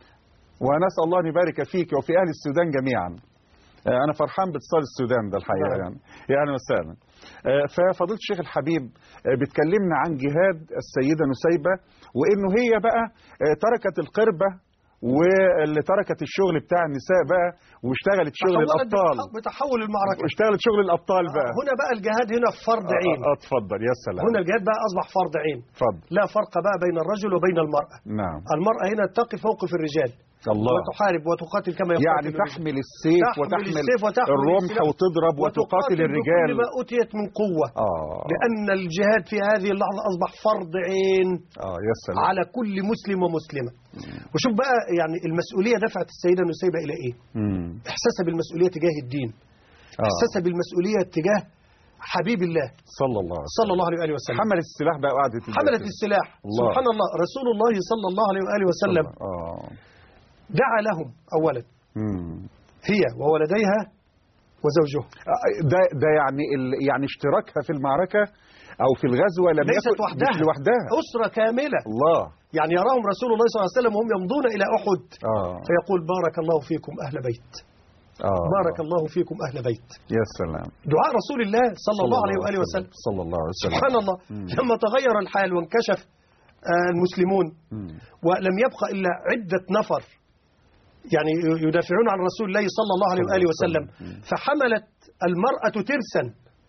[SPEAKER 1] ونسأل الله أن يبارك فيك وفي أهل السودان جميعا. أنا فرحان باتصال السودان ده الحقيقة يعني يعني وسهلا. ففضيلة الشيخ الحبيب بتكلمنا عن جهاد السيدة نسيبة، وإنه هي بقى تركت القربة واللي تركت الشغل بتاع النساء بقى واشتغلت شغل الأبطال،
[SPEAKER 2] بتحول المعركة
[SPEAKER 1] واشتغلت شغل الأبطال بقى.
[SPEAKER 2] آه هنا بقى الجهاد هنا فرض عين.
[SPEAKER 1] اه اتفضل يا سلام.
[SPEAKER 2] هنا الجهاد بقى أصبح فرض عين.
[SPEAKER 1] اتفضل.
[SPEAKER 2] لا فرق بقى بين الرجل وبين المرأة.
[SPEAKER 1] نعم.
[SPEAKER 2] المرأة هنا تقف موقف الرجال.
[SPEAKER 1] الله.
[SPEAKER 2] وتحارب وتقاتل كما يقاتل
[SPEAKER 1] يعني تحمل السيف
[SPEAKER 2] تحمل
[SPEAKER 1] وتحمل
[SPEAKER 2] السيف وتحمل
[SPEAKER 1] الرمح وتضرب وتقاتل الرجال
[SPEAKER 2] بكل ما أوتيت من قوة.
[SPEAKER 1] آه.
[SPEAKER 2] لأن الجهاد في هذه اللحظة أصبح فرض عين
[SPEAKER 1] آه يا سلام.
[SPEAKER 2] على كل مسلم ومسلمة. وشوف بقى يعني المسؤولية دفعت السيدة نسيبة إلى إيه؟ مم. إحساسها بالمسؤولية تجاه الدين. آه. إحساسها بالمسؤولية تجاه حبيب الله
[SPEAKER 1] صلى الله عليه وسلم.
[SPEAKER 2] صلى الله عليه وآله وسلم.
[SPEAKER 1] حملت السلاح بقى وقعدت
[SPEAKER 2] حملت السلاح. الله. سبحان الله. رسول الله صلى الله عليه وآله وسلم آه. دعا لهم أولا مم. هي وولديها وزوجها.
[SPEAKER 1] ده ده يعني يعني اشتراكها في المعركة أو في الغزوة لم
[SPEAKER 2] ليست وحدها.
[SPEAKER 1] لوحدها،
[SPEAKER 2] أسرة كاملة.
[SPEAKER 1] الله.
[SPEAKER 2] يعني يراهم رسول الله صلى الله عليه وسلم وهم يمضون إلى أحد آه. فيقول بارك الله فيكم أهل بيت. آه. بارك الله فيكم أهل بيت.
[SPEAKER 1] يا سلام.
[SPEAKER 2] دعاء رسول الله صلى, صلى الله عليه وآله وسلم.
[SPEAKER 1] صلى الله عليه وسلم.
[SPEAKER 2] سبحان الله. مم. لما تغير الحال وانكشف المسلمون مم. ولم يبقى إلا عدة نفر يعني يدافعون عن رسول الله صلى الله عليه وآله وسلم، فحملت المرأة ترسا.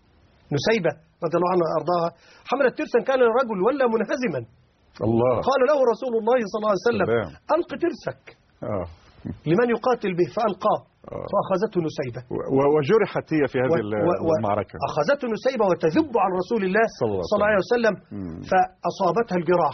[SPEAKER 2] نسيبة رضي الله عنها وأرضاها حملت ترسا كان الرجل ولا منهزما.
[SPEAKER 1] الله.
[SPEAKER 2] قال له رسول الله صلى الله عليه وسلم ألق ترسك آه. لمن يقاتل به فألقاه آه. فأخذته نسيبة
[SPEAKER 1] وجرحت هي في هذه و... المعركة.
[SPEAKER 2] أخذته نسيبة وتذب عن رسول الله صلى الله عليه وسلم مم. فأصابتها الجراح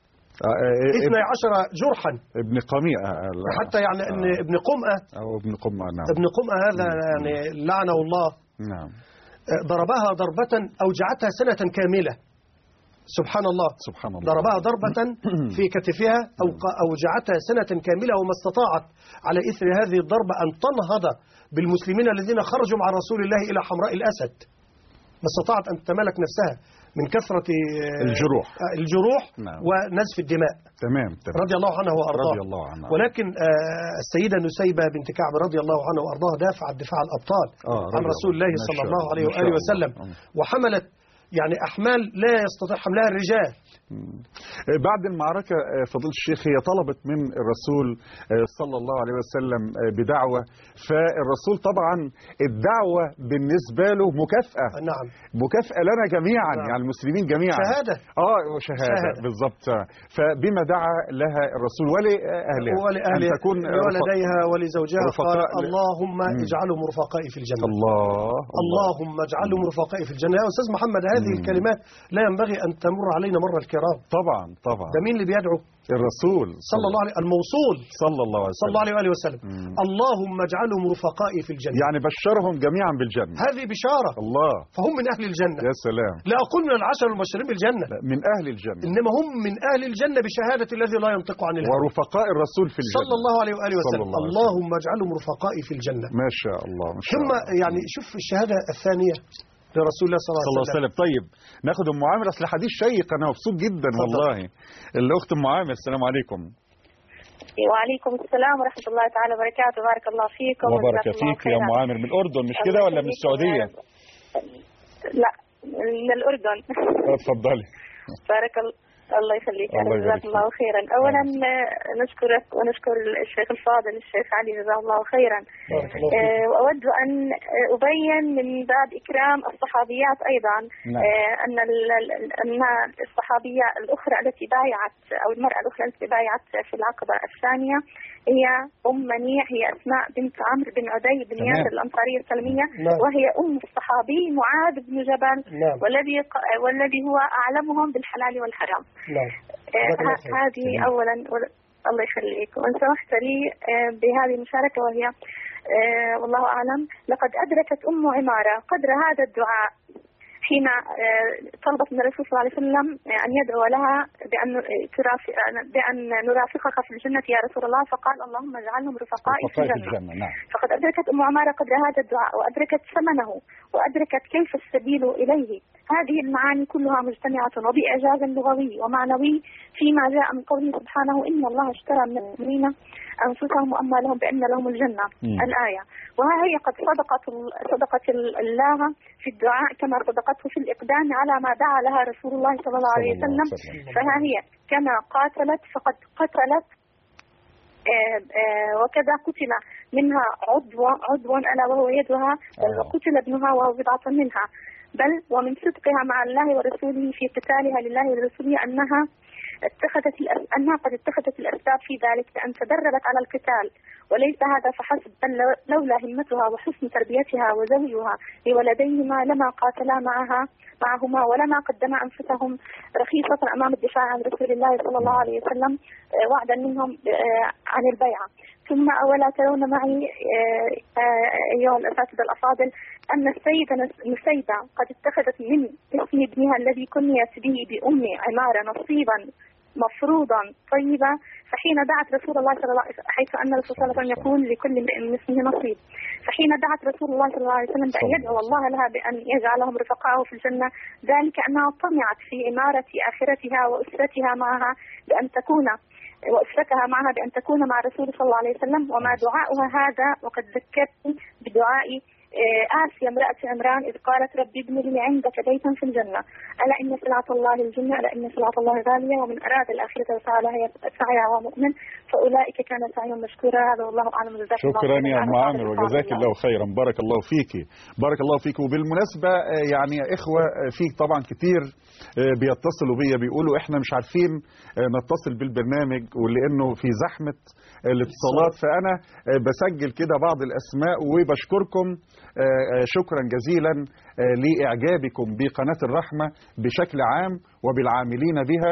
[SPEAKER 2] اثني عشر جرحا.
[SPEAKER 1] ابن قميئة
[SPEAKER 2] حتى يعني ان آه. ابن قمأة
[SPEAKER 1] أو ابن قمأة نعم.
[SPEAKER 2] ابن قمأة هذا يعني لعنه الله نعم. ضربها ضربة أوجعتها سنة كاملة. سبحان الله.
[SPEAKER 1] سبحان الله.
[SPEAKER 2] ضربها ضربة في كتفها أو أوجعتها سنة كاملة وما استطاعت على إثر هذه الضربة أن تنهض بالمسلمين الذين خرجوا مع رسول الله إلى حمراء الأسد. ما استطاعت أن تتمالك نفسها من كثرة
[SPEAKER 1] الجروح
[SPEAKER 2] الجروح نعم. ونزف الدماء.
[SPEAKER 1] تمام. تمام.
[SPEAKER 2] رضي الله عنها وأرضاها.
[SPEAKER 1] رضي الله عنها.
[SPEAKER 2] ولكن السيدة نسيبة بنت كعب رضي الله عنها وأرضاها دافعت دفاع الأبطال آه عن رسول الله صلى الله عليه وآله وسلم وحملت يعني أحمال لا يستطيع حملها الرجال.
[SPEAKER 1] بعد المعركة فضيلة الشيخ هي طلبت من الرسول صلى الله عليه وسلم بدعوة، فالرسول طبعا الدعوة بالنسبة له مكافأة.
[SPEAKER 2] نعم.
[SPEAKER 1] مكافأة لنا جميعا نعم. يعني المسلمين جميعا.
[SPEAKER 2] شهادة.
[SPEAKER 1] اه شهادة, شهادة. بالضبط. فبما دعا لها الرسول ولأهلها
[SPEAKER 2] ولأهلها أن تكون لولديها ولزوجها قال اللهم اجعلهم رفقائي في الجنة.
[SPEAKER 1] الله.
[SPEAKER 2] اللهم اجعلهم رفقائي في الجنة. يا أستاذ محمد هذه مم. الكلمات لا ينبغي أن تمر علينا مرة الكرام.
[SPEAKER 1] طبعا طبعا.
[SPEAKER 2] ده مين اللي بيدعو؟
[SPEAKER 1] الرسول
[SPEAKER 2] صلى الله عليه الموصول
[SPEAKER 1] صلى الله عليه وسلم.
[SPEAKER 2] صلى الله عليه وآله وسلم. مم. اللهم اجعلهم رفقائي في الجنة.
[SPEAKER 1] يعني بشرهم جميعا بالجنة.
[SPEAKER 2] هذه بشارة.
[SPEAKER 1] الله.
[SPEAKER 2] فهم من أهل الجنة.
[SPEAKER 1] يا سلام.
[SPEAKER 2] لا أقول من العشر المبشرين بالجنة.
[SPEAKER 1] لا من أهل الجنة.
[SPEAKER 2] إنما هم من أهل الجنة بشهادة الذي لا ينطق عن الهوى.
[SPEAKER 1] ورفقاء الرسول في الجنة.
[SPEAKER 2] صلى الله عليه وآله وسلم. اللهم اجعلهم رفقائي في الجنة.
[SPEAKER 1] ما شاء الله. ما شاء
[SPEAKER 2] ثم
[SPEAKER 1] الله.
[SPEAKER 2] يعني شوف الشهادة الثانية لرسول الله صلى الله عليه وسلم.
[SPEAKER 1] طيب ناخد ام عامر، اصل حديث شيق انا مبسوط جدا والله. الاخت ام عامر السلام عليكم.
[SPEAKER 3] وعليكم السلام ورحمه الله تعالى وبركاته. بارك الله فيكم.
[SPEAKER 1] وبارك فيك يا ام عامر. من الاردن مش كده ولا من السعوديه؟
[SPEAKER 3] لا من الاردن.
[SPEAKER 1] اتفضلي.
[SPEAKER 3] بارك الله الله يخليك. جزاك الله خيرا. اولا نشكرك ونشكر الشيخ الفاضل الشيخ علي جزاه الله خيرا. واود ان ابين من باب اكرام الصحابيات ايضا ان ان الصحابيه الاخرى التي بايعت او المراه الاخرى التي بايعت في العقبه الثانيه هي ام منيع، هي اسماء بنت عمرو بن عدي بن ياسر الانصاريه السلميه، وهي ام الصحابي معاذ بن جبل والذي والذي هو اعلمهم بالحلال والحرام. آه هذه اولا الله يخليك. وان سمحت لي آه بهذه المشاركه وهي آه والله اعلم لقد ادركت ام عماره قدر هذا الدعاء حين طلبت من الرسول صلى الله عليه وسلم أن يدعو لها بأن بأن نرافقك في الجنة يا رسول الله، فقال اللهم اجعلهم رفقائي في الجنة.
[SPEAKER 6] نعم.
[SPEAKER 3] فقد أدركت أم عمارة قدر هذا الدعاء، وأدركت ثمنه، وأدركت كيف السبيل إليه. هذه المعاني كلها مجتمعة وبإعجاز لغوي ومعنوي فيما جاء من قوله سبحانه إن الله اشترى من المؤمنين أنفسهم وأموالهم بأن لهم الجنة. م. الآية. وها هي قد صدقت صدقت الله في الدعاء كما صدقته في الإقدام على ما دعا لها رسول الله صلى الله عليه وسلم. فها هي كما قاتلت فقد قتلت، آآ آآ وكذا قتل منها عضو عضو ألا وهو يدها، وقتل ابنها وهو بضعة منها. بل ومن صدقها مع الله ورسوله في قتالها لله ورسوله أنها اتخذت أنها قد اتخذت الأسباب في ذلك بأن تدربت على القتال. وليس هذا فحسب، بل لولا همتها وحسن تربيتها وزوجها لولديهما لما قاتلا معها معهما ولما قدما أنفسهم رخيصة أمام الدفاع عن رسول الله صلى الله عليه وسلم وعدا منهم عن البيعة. ثم أولا ترون معي أيها الأساتذة الأفاضل أن السيدة نسيبة قد اتخذت من اسم ابنها الذي كنيت به بأم عمارة نصيبا مفروضا طيبا، فحين دعت رسول الله صلى الله عليه وسلم، حيث أن الرسول صلى الله عليه وسلم يقول لكل امرئ من اسمه نصيب، فحين دعت رسول الله صلى الله عليه وسلم بأن يدعو الله لها بأن يجعلهم رفقاءه في الجنة، ذلك أنها طمعت في عمارة آخرتها وأسرتها معها بأن تكون وأسرتها معها بأن تكون مع رسول صلى الله عليه وسلم. وما دعاؤها هذا، وقد ذكرت بدعاء آسيا امرأة عمران إذ قالت ربي ابن لي عندك بيتا في الجنة، ألا إن سلعة الله الجنة، ألا إن سلعة الله غالية، ومن أراد الآخرة وسعى لها سعيها ومؤمن فأولئك كان سعيهم مشكورا. هذا والله أعلم.
[SPEAKER 1] شكرا يا أم عامر وجزاك الله خيرا. بارك الله فيك بارك الله فيك. وبالمناسبة يعني يا إخوة فيك طبعا كتير بيتصلوا بيا بيقولوا إحنا مش عارفين نتصل بالبرنامج ولأنه في زحمة الاتصالات، فأنا بسجل كده بعض الأسماء وبشكركم شكرا جزيلا لإعجابكم بقناة الرحمة بشكل عام وبالعاملين بها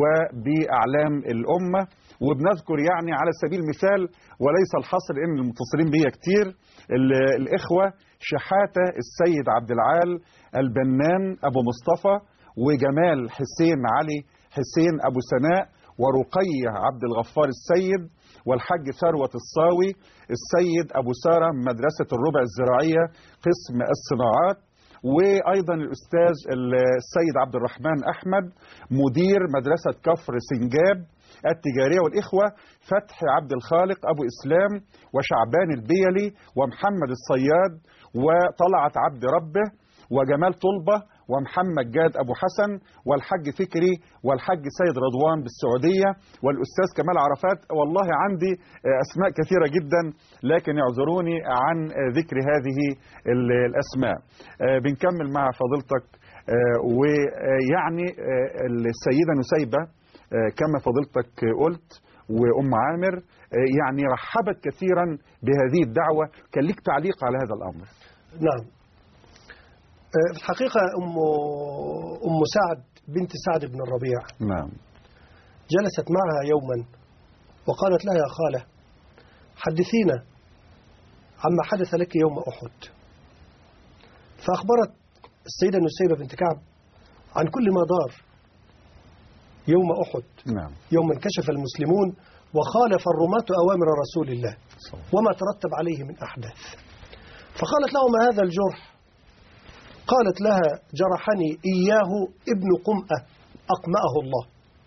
[SPEAKER 1] وبأعلام الأمة. وبنذكر يعني على سبيل المثال وليس الحصر إن المتصلين بيا كتير، الإخوة شحاتة السيد عبد العال البنان أبو مصطفى، وجمال حسين علي حسين أبو سناء، ورقية عبد الغفار السيد، والحاج ثروة الصاوي، السيد أبو سارة مدرسة الربع الزراعية قسم الصناعات، وأيضا الأستاذ السيد عبد الرحمن أحمد مدير مدرسة كفر سنجاب التجارية، والإخوة فتحي عبد الخالق أبو إسلام وشعبان البيلي ومحمد الصياد وطلعت عبد ربه وجمال طلبة ومحمد جاد أبو حسن والحاج فكري والحاج سيد رضوان بالسعودية والأستاذ كمال عرفات. والله عندي أسماء كثيرة جدا لكن يعذروني عن ذكر هذه الأسماء. بنكمل مع فضيلتك. ويعني السيدة نسيبة كما فضيلتك قلت وأم عامر يعني رحبت كثيرا بهذه الدعوة. كان لك تعليق على هذا الأمر؟
[SPEAKER 2] نعم، في الحقيقة أم أم سعد بنت سعد بن الربيع
[SPEAKER 1] نعم
[SPEAKER 2] جلست معها يوما وقالت لها يا خالة حدثينا عما حدث لك يوم أحد. فأخبرت السيدة نسيبة بنت كعب عن كل ما دار يوم أحد.
[SPEAKER 1] نعم.
[SPEAKER 2] يوم انكشف المسلمون وخالف الرماة أوامر رسول الله وما ترتب عليه من أحداث. فقالت لهم هذا الجرح، قالت لها جرحني إياه ابن قمأة أقمأه الله.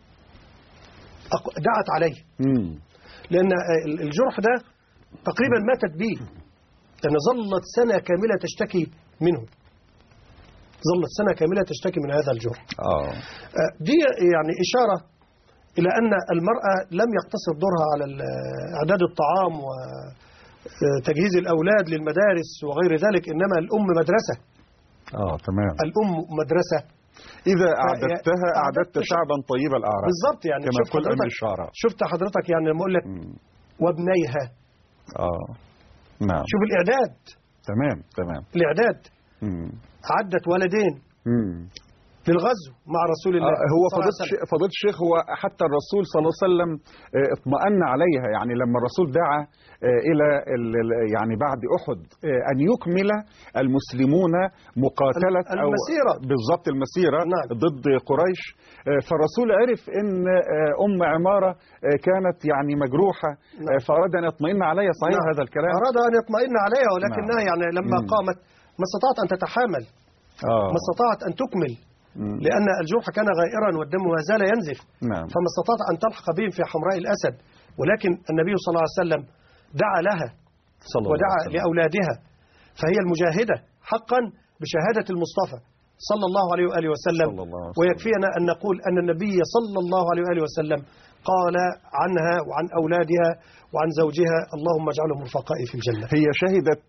[SPEAKER 2] دعت عليه
[SPEAKER 1] مم.
[SPEAKER 2] لأن الجرح ده تقريبا ماتت به، لأن ظلت سنة كاملة تشتكي منه، ظلت سنة كاملة تشتكي من هذا الجرح.
[SPEAKER 1] آه.
[SPEAKER 2] دي يعني إشارة إلى أن المرأة لم يقتصر دورها على إعداد الطعام وتجهيز الأولاد للمدارس وغير ذلك، إنما الأم مدرسة.
[SPEAKER 1] آه تمام.
[SPEAKER 2] الأم مدرسة.
[SPEAKER 1] إذا أعددتها أعددت شعبا طيب الأعراق
[SPEAKER 2] بالضبط. يعني
[SPEAKER 1] كما
[SPEAKER 2] شفت حضرتك, شفت حضرتك يعني لما أقول لك وابنيها.
[SPEAKER 1] آه نعم.
[SPEAKER 2] شوف الإعداد.
[SPEAKER 1] تمام تمام.
[SPEAKER 2] الإعداد.
[SPEAKER 1] مم.
[SPEAKER 2] عدت ولدين.
[SPEAKER 1] مم.
[SPEAKER 2] للغزو مع رسول الله.
[SPEAKER 1] آه هو فضيلة الشيخ هو حتى الرسول صلى الله عليه وسلم آه اطمأن عليها، يعني لما الرسول دعا آه إلى يعني بعد أحد آه أن يكمل المسلمون مقاتلة
[SPEAKER 2] المسيرة
[SPEAKER 1] بالضبط المسيرة
[SPEAKER 2] نعم.
[SPEAKER 1] ضد قريش، آه فالرسول عرف أن آه أم عمارة آه كانت يعني مجروحة نعم. آه فأراد أن يطمئن عليها. صحيح نعم. هذا الكلام
[SPEAKER 2] أراد أن يطمئن عليها، ولكنها نعم. يعني لما مم. قامت ما استطاعت أن تتحامل آه. ما استطاعت أن تكمل مم. لأن الجرح كان غائرا والدم ما زال ينزف نعم. فما استطاعت أن تلحق بهم في حمراء الأسد، ولكن النبي صلى الله عليه وسلم دعا لها صلى ودعا الله لأولادها، فهي المجاهدة حقا بشهادة المصطفى صلى الله عليه وآله وسلم. ويكفينا أن نقول أن النبي صلى الله عليه وآله وسلم قال عنها وعن أولادها وعن زوجها اللهم اجعلهم رفقائي في الجنة.
[SPEAKER 1] هي شهدت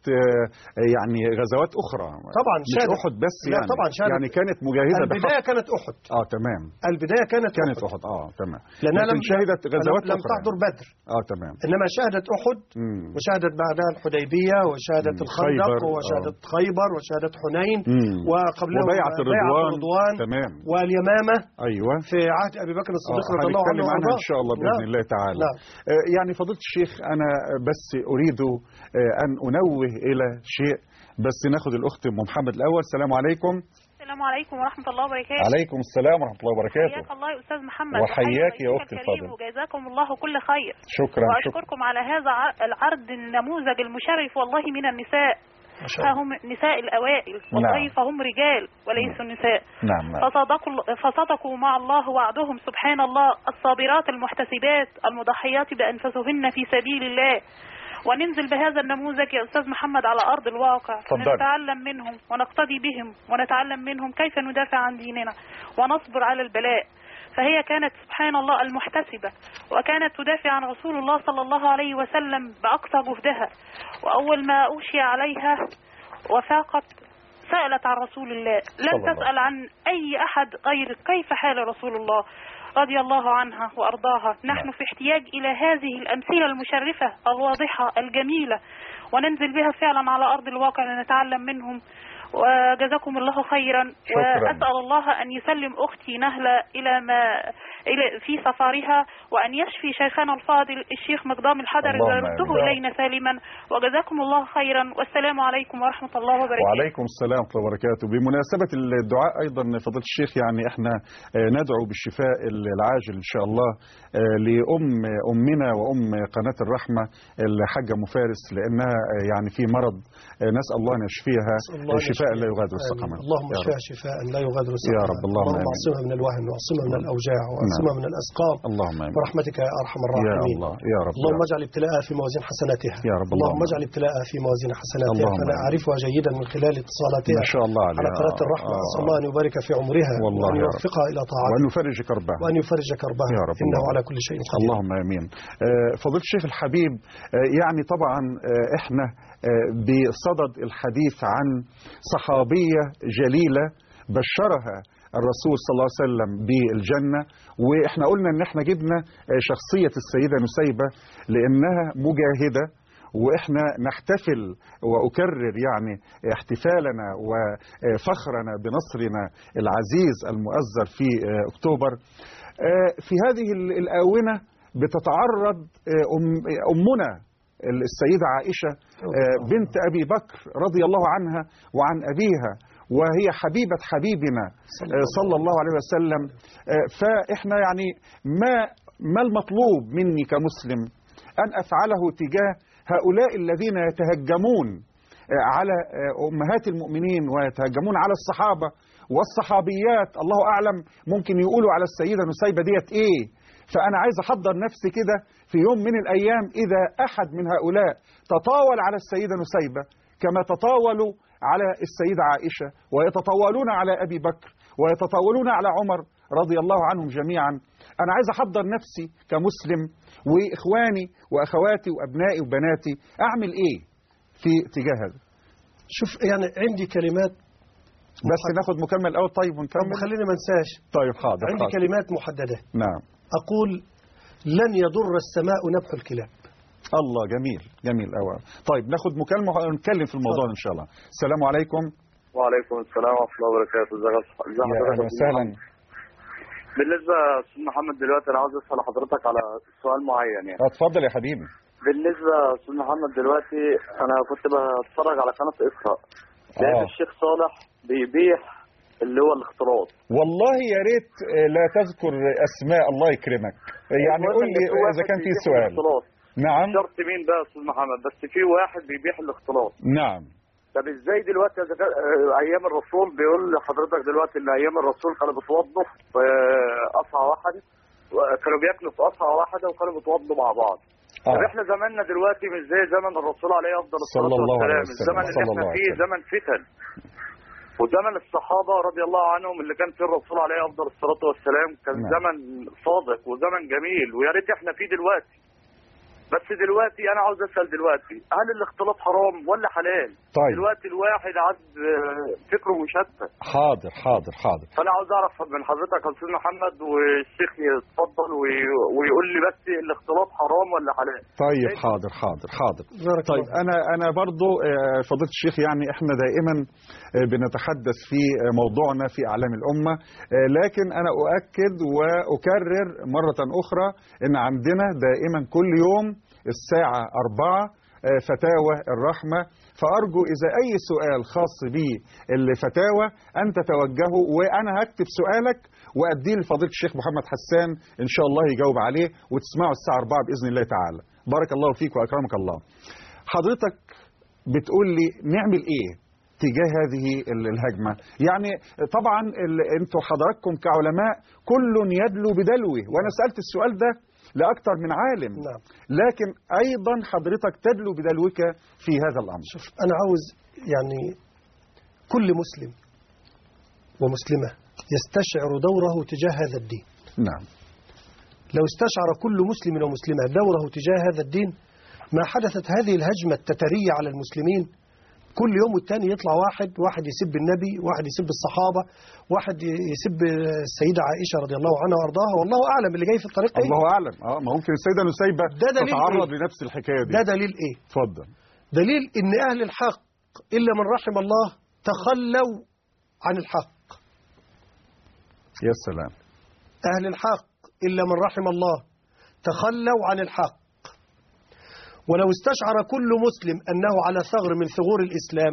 [SPEAKER 1] يعني غزوات أخرى
[SPEAKER 2] طبعا،
[SPEAKER 1] مش أحد بس يعني,
[SPEAKER 2] طبعا
[SPEAKER 1] يعني كانت مجاهدة.
[SPEAKER 2] البداية
[SPEAKER 1] بحق.
[SPEAKER 2] كانت أحد
[SPEAKER 1] اه تمام
[SPEAKER 2] البداية كانت
[SPEAKER 1] كانت
[SPEAKER 2] أحد,
[SPEAKER 1] أحد. اه تمام
[SPEAKER 2] لأنها لم
[SPEAKER 1] شهدت غزوات
[SPEAKER 2] لم
[SPEAKER 1] أخرى
[SPEAKER 2] تحضر بدر
[SPEAKER 1] اه تمام
[SPEAKER 2] إنما شهدت أحد مم. وشهدت بعدها الحديبية وشهدت الخندق وشهدت آه. خيبر وشهدت حنين وقبلها
[SPEAKER 1] وبيعة الرضوان, الرضوان
[SPEAKER 2] تمام واليمامة
[SPEAKER 1] أيوة
[SPEAKER 2] في عهد أبي بكر الصديق رضي الله عنه
[SPEAKER 1] وارضاه إن شاء الله بإذن الله تعالى. لا. يعني فضيلة الشيخ أنا بس أريد أن أنوه إلى شيء، بس ناخد الأخت أم محمد الأول. السلام عليكم.
[SPEAKER 6] السلام عليكم ورحمة الله وبركاته.
[SPEAKER 1] عليكم السلام ورحمة الله وبركاته.
[SPEAKER 6] حياك الله يا أستاذ محمد.
[SPEAKER 1] وحياك يا أختي الفاضلة.
[SPEAKER 6] وجزاكم الله كل خير.
[SPEAKER 1] شكرا.
[SPEAKER 6] وأشكركم على هذا العرض النموذج المشرف والله من النساء. فهم نساء الأوائل والله نعم. فهم رجال وليسوا نساء.
[SPEAKER 1] نعم نعم.
[SPEAKER 6] فصدقوا, فصدقوا مع الله وعدهم سبحان الله، الصابرات المحتسبات المضحيات بأنفسهن في سبيل الله. وننزل بهذا النموذج يا أستاذ محمد على أرض الواقع،
[SPEAKER 1] فضل.
[SPEAKER 6] نتعلم منهم ونقتدي بهم ونتعلم منهم كيف ندافع عن ديننا ونصبر على البلاء. فهي كانت سبحان الله المحتسبة، وكانت تدافع عن رسول الله صلى الله عليه وسلم بأقصى جهدها. وأول ما أوشي عليها وفاقت سألت عن رسول الله، لن تسأل عن أي أحد غير كيف حال رسول الله رضي الله عنها وأرضاها. نحن في احتياج إلى هذه الأمثلة المشرفة الواضحة الجميلة، وننزل بها فعلا على أرض الواقع لنتعلم منهم. وجزاكم الله خيرا.
[SPEAKER 1] شكرا.
[SPEAKER 6] وأسأل الله أن يسلم أختي نهلة إلى ما إلى في سفرها، وأن يشفي شيخنا الفاضل الشيخ مقدام الحضري ويرده إلينا سالما. وجزاكم الله خيرا، والسلام عليكم ورحمة الله وبركاته.
[SPEAKER 1] وعليكم السلام ورحمة الله وبركاته. بمناسبة الدعاء أيضا فضيلة الشيخ، يعني احنا ندعو بالشفاء العاجل إن شاء الله لأم أمنا وأم قناة الرحمة الحاجة مفارس، لأنها يعني في مرض نسأل الله أن يشفيها شفاء لا يغادر سقما.
[SPEAKER 2] اللهم اشفها شفاء لا يغادر سقما
[SPEAKER 1] يا رب. اللهم
[SPEAKER 2] اعصمها من الوهن واعصمها من الأوجاع واعصمها من الأسقام.
[SPEAKER 1] اللهم آمين
[SPEAKER 2] برحمتك يا أرحم الراحمين.
[SPEAKER 1] يا الله يا رب.
[SPEAKER 2] اللهم اجعل ابتلاءها في موازين حسناتها
[SPEAKER 1] يا رب.
[SPEAKER 2] اللهم اجعل ابتلاءها في موازين حسناتها، فأنا أعرفها جيدا من خلال اتصالاتها
[SPEAKER 1] ما شاء الله عليها
[SPEAKER 2] على قناة الرحمة. أسأل الله أن يبارك في عمرها وأن يوفقها إلى طاعته
[SPEAKER 1] وأن يفرج كربها
[SPEAKER 2] وأن يفرج كربها
[SPEAKER 1] يا رب.
[SPEAKER 2] إنه على كل شيء قدير.
[SPEAKER 1] اللهم آمين. فضيلة الشيخ الحبيب، يعني طبعا احنا بصدد الحديث عن صحابية جليلة بشرها الرسول صلى الله عليه وسلم بالجنة، واحنا قلنا ان احنا جبنا شخصية السيدة نسيبة لانها مجاهدة، واحنا نحتفل واكرر يعني احتفالنا وفخرنا بنصرنا العزيز المؤزر في اكتوبر. في هذه الآونة بتتعرض أمنا السيدة عائشة بنت أبي بكر رضي الله عنها وعن أبيها، وهي حبيبة حبيبنا صلى الله عليه وسلم. فإحنا يعني ما ما المطلوب مني كمسلم أن أفعله تجاه هؤلاء الذين يتهجمون على أمهات المؤمنين ويتهجمون على الصحابة والصحابيات، الله أعلم ممكن يقولوا على السيدة نسيبة ديت إيه. فأنا عايز أحضر نفسي كده في يوم من الأيام إذا أحد من هؤلاء تطاول على السيدة نسيبة كما تطاولوا على السيدة عائشة، ويتطاولون على أبي بكر ويتطاولون على عمر رضي الله عنهم جميعا. أنا عايز أحضر نفسي كمسلم وإخواني وأخواتي وأبنائي وبناتي أعمل إيه في اتجاه هذا.
[SPEAKER 2] شوف يعني عندي كلمات،
[SPEAKER 1] بس ناخد مكمل الأول. طيب ونكمل.
[SPEAKER 2] خليني ما انساش.
[SPEAKER 1] طيب حاضر.
[SPEAKER 2] عندي
[SPEAKER 1] حاضر.
[SPEAKER 2] كلمات محددة.
[SPEAKER 1] نعم.
[SPEAKER 2] أقول لن يضر السماء نبح الكلاب.
[SPEAKER 1] الله، جميل جميل أوي. طيب ناخد مكالمة ونتكلم في الموضوع إن شاء الله. السلام عليكم.
[SPEAKER 7] وعليكم السلام ورحمه الله وبركاته. ازي حضرتك؟
[SPEAKER 1] اهلا وسهلا.
[SPEAKER 7] بالنسبه يا استاذ محمد دلوقتي انا عاوز اسال حضرتك على سؤال معين يعني.
[SPEAKER 1] اتفضل يا حبيبي.
[SPEAKER 7] بالنسبه يا استاذ محمد دلوقتي انا كنت بتفرج على قناه اقرا لقيت
[SPEAKER 1] آه.
[SPEAKER 7] الشيخ صالح بيبيح اللي هو الاختلاط.
[SPEAKER 1] والله يا ريت لا تذكر اسماء، الله يكرمك، يعني قول لي اذا كان في سؤال. نعم.
[SPEAKER 7] شرط مين بقى يا استاذ محمد؟ بس في واحد بيبيح الاختلاط.
[SPEAKER 1] نعم.
[SPEAKER 7] طب ازاي دلوقتي اذا كان ايام الرسول بيقول لحضرتك دلوقتي ان ايام الرسول كانوا بيتوضوا في قصعه واحده، كانوا بياكلوا في قصعه واحده وكانوا بيتوضوا مع بعض. آه. طب احنا زماننا دلوقتي مش زي زمن الرسول عليه افضل الصلاه والسلام، الزمن اللي احنا فيه زمن فتن. وزمن الصحابه رضي الله عنهم اللي كان فيه الرسول عليه افضل الصلاه والسلام كان نعم. زمن صادق وزمن جميل، ويا ريت احنا فيه دلوقتي. بس دلوقتي انا عاوز اسال دلوقتي هل الاختلاط حرام ولا حلال؟
[SPEAKER 1] طيب.
[SPEAKER 7] دلوقتي الواحد عاد فكره مشتت.
[SPEAKER 1] حاضر حاضر حاضر.
[SPEAKER 7] فانا عاوز اعرف من حضرتك يا استاذ محمد والشيخ يتفضل ويقول لي بس الاختلاط حرام ولا حلال؟
[SPEAKER 1] طيب حاضر حاضر حاضر. طيب انا انا برضو فضيله الشيخ يعني احنا دائما بنتحدث في موضوعنا في اعلام الامه، لكن انا اؤكد واكرر مره اخرى ان عندنا دائما كل يوم الساعة أربعة فتاوى الرحمة، فأرجو إذا أي سؤال خاص بالفتاوى أن تتوجهه، وأنا هكتب سؤالك وأديه لفضيلة الشيخ محمد حسان إن شاء الله يجاوب عليه، وتسمعوا الساعة أربعة بإذن الله تعالى. بارك الله فيك وأكرمك الله. حضرتك بتقول لي نعمل إيه تجاه هذه الهجمة؟ يعني طبعا أنتوا حضراتكم كعلماء كل يدلو بدلوه، وأنا سألت السؤال ده لأكثر من عالم.
[SPEAKER 2] نعم.
[SPEAKER 1] لكن أيضا حضرتك تدلو بدلوك في هذا الأمر.
[SPEAKER 2] شوف أنا عاوز يعني كل مسلم ومسلمة يستشعر دوره تجاه هذا الدين.
[SPEAKER 1] نعم.
[SPEAKER 2] لو استشعر كل مسلم ومسلمة دوره تجاه هذا الدين ما حدثت هذه الهجمة التترية على المسلمين. كل يوم والتاني يطلع واحد واحد يسب النبي، واحد يسب الصحابة، واحد يسب السيدة عائشة رضي الله عنها وارضاها، والله أعلم اللي جاي في الطريق ايه.
[SPEAKER 1] الله أعلم. اه ما ممكن السيدة نسيبة تتعرض إيه؟ لنفس الحكاية دي.
[SPEAKER 2] ده دليل ايه؟
[SPEAKER 1] اتفضل.
[SPEAKER 2] دليل ان أهل الحق إلا من رحم الله تخلوا عن الحق.
[SPEAKER 1] يا سلام.
[SPEAKER 2] أهل الحق إلا من رحم الله تخلوا عن الحق. ولو استشعر كل مسلم أنه على ثغر من ثغور الإسلام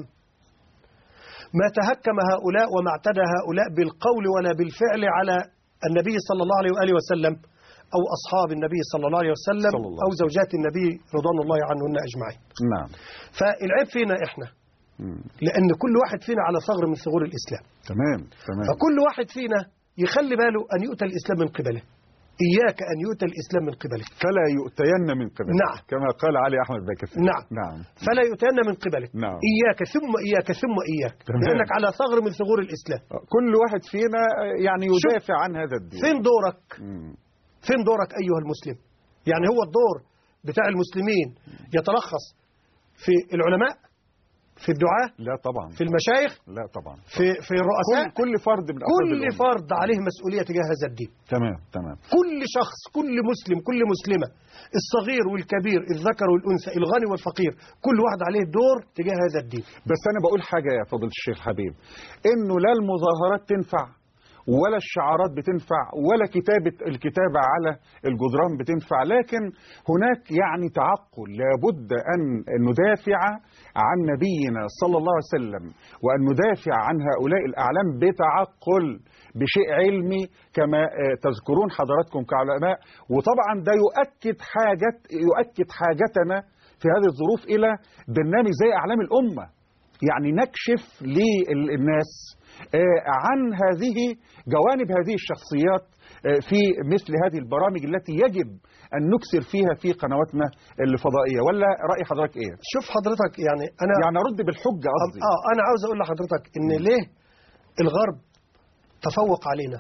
[SPEAKER 2] ما تهكم هؤلاء وما اعتدى هؤلاء بالقول ولا بالفعل على النبي صلى الله عليه وآله وسلم أو أصحاب النبي صلى الله عليه وسلم أو زوجات النبي رضوان الله عنهن أجمعين.
[SPEAKER 1] نعم.
[SPEAKER 2] فالعيب فينا إحنا، لأن كل واحد فينا على ثغر من ثغور الإسلام.
[SPEAKER 1] تمام تمام.
[SPEAKER 2] فكل واحد فينا يخلي باله أن يؤتى الإسلام من قبله. إياك أن يؤتى الإسلام من قبلك.
[SPEAKER 1] فلا يؤتين من قبلك.
[SPEAKER 2] نعم.
[SPEAKER 1] كما قال علي أحمد بكر.
[SPEAKER 2] نعم.
[SPEAKER 1] نعم.
[SPEAKER 2] فلا يؤتين من قبلك.
[SPEAKER 1] نعم.
[SPEAKER 2] إياك ثم إياك ثم إياك. تمام. لأنك على ثغر من ثغور الإسلام.
[SPEAKER 1] كل واحد فينا يعني يدافع عن هذا الدين.
[SPEAKER 2] فين دورك؟ مم. فين دورك أيها المسلم؟ يعني هو الدور بتاع المسلمين يتلخص في العلماء، في الدعاة،
[SPEAKER 1] لا طبعا،
[SPEAKER 2] في المشايخ،
[SPEAKER 1] لا طبعا،
[SPEAKER 2] في في الرؤساء.
[SPEAKER 1] كل, كل فرد من
[SPEAKER 2] كل فرد عليه مسؤولية تجاه هذا الدين.
[SPEAKER 1] تمام تمام.
[SPEAKER 2] كل شخص، كل مسلم، كل مسلمة، الصغير والكبير، الذكر والأنثى، الغني والفقير، كل واحد عليه دور تجاه هذا الدين.
[SPEAKER 1] بس أنا بقول حاجة يا فضيلة الشيخ حبيب، إنه لا المظاهرات تنفع ولا الشعارات بتنفع ولا كتابة الكتابة على الجدران بتنفع، لكن هناك يعني تعقل. لابد أن ندافع عن نبينا صلى الله عليه وسلم وأن ندافع عن هؤلاء الأعلام بتعقل، بشيء علمي كما تذكرون حضراتكم كعلماء. وطبعا ده يؤكد حاجة يؤكد حاجتنا في هذه الظروف إلى برنامج زي أعلام الأمة، يعني نكشف للناس عن هذه جوانب هذه الشخصيات في مثل هذه البرامج التي يجب أن نكسر فيها في قنواتنا الفضائية. ولا رأي حضرتك إيه؟
[SPEAKER 2] شوف حضرتك يعني أنا
[SPEAKER 1] يعني أرد بالحجة قصدي.
[SPEAKER 2] آه أنا عاوز أقول لحضرتك إن ليه الغرب تفوق علينا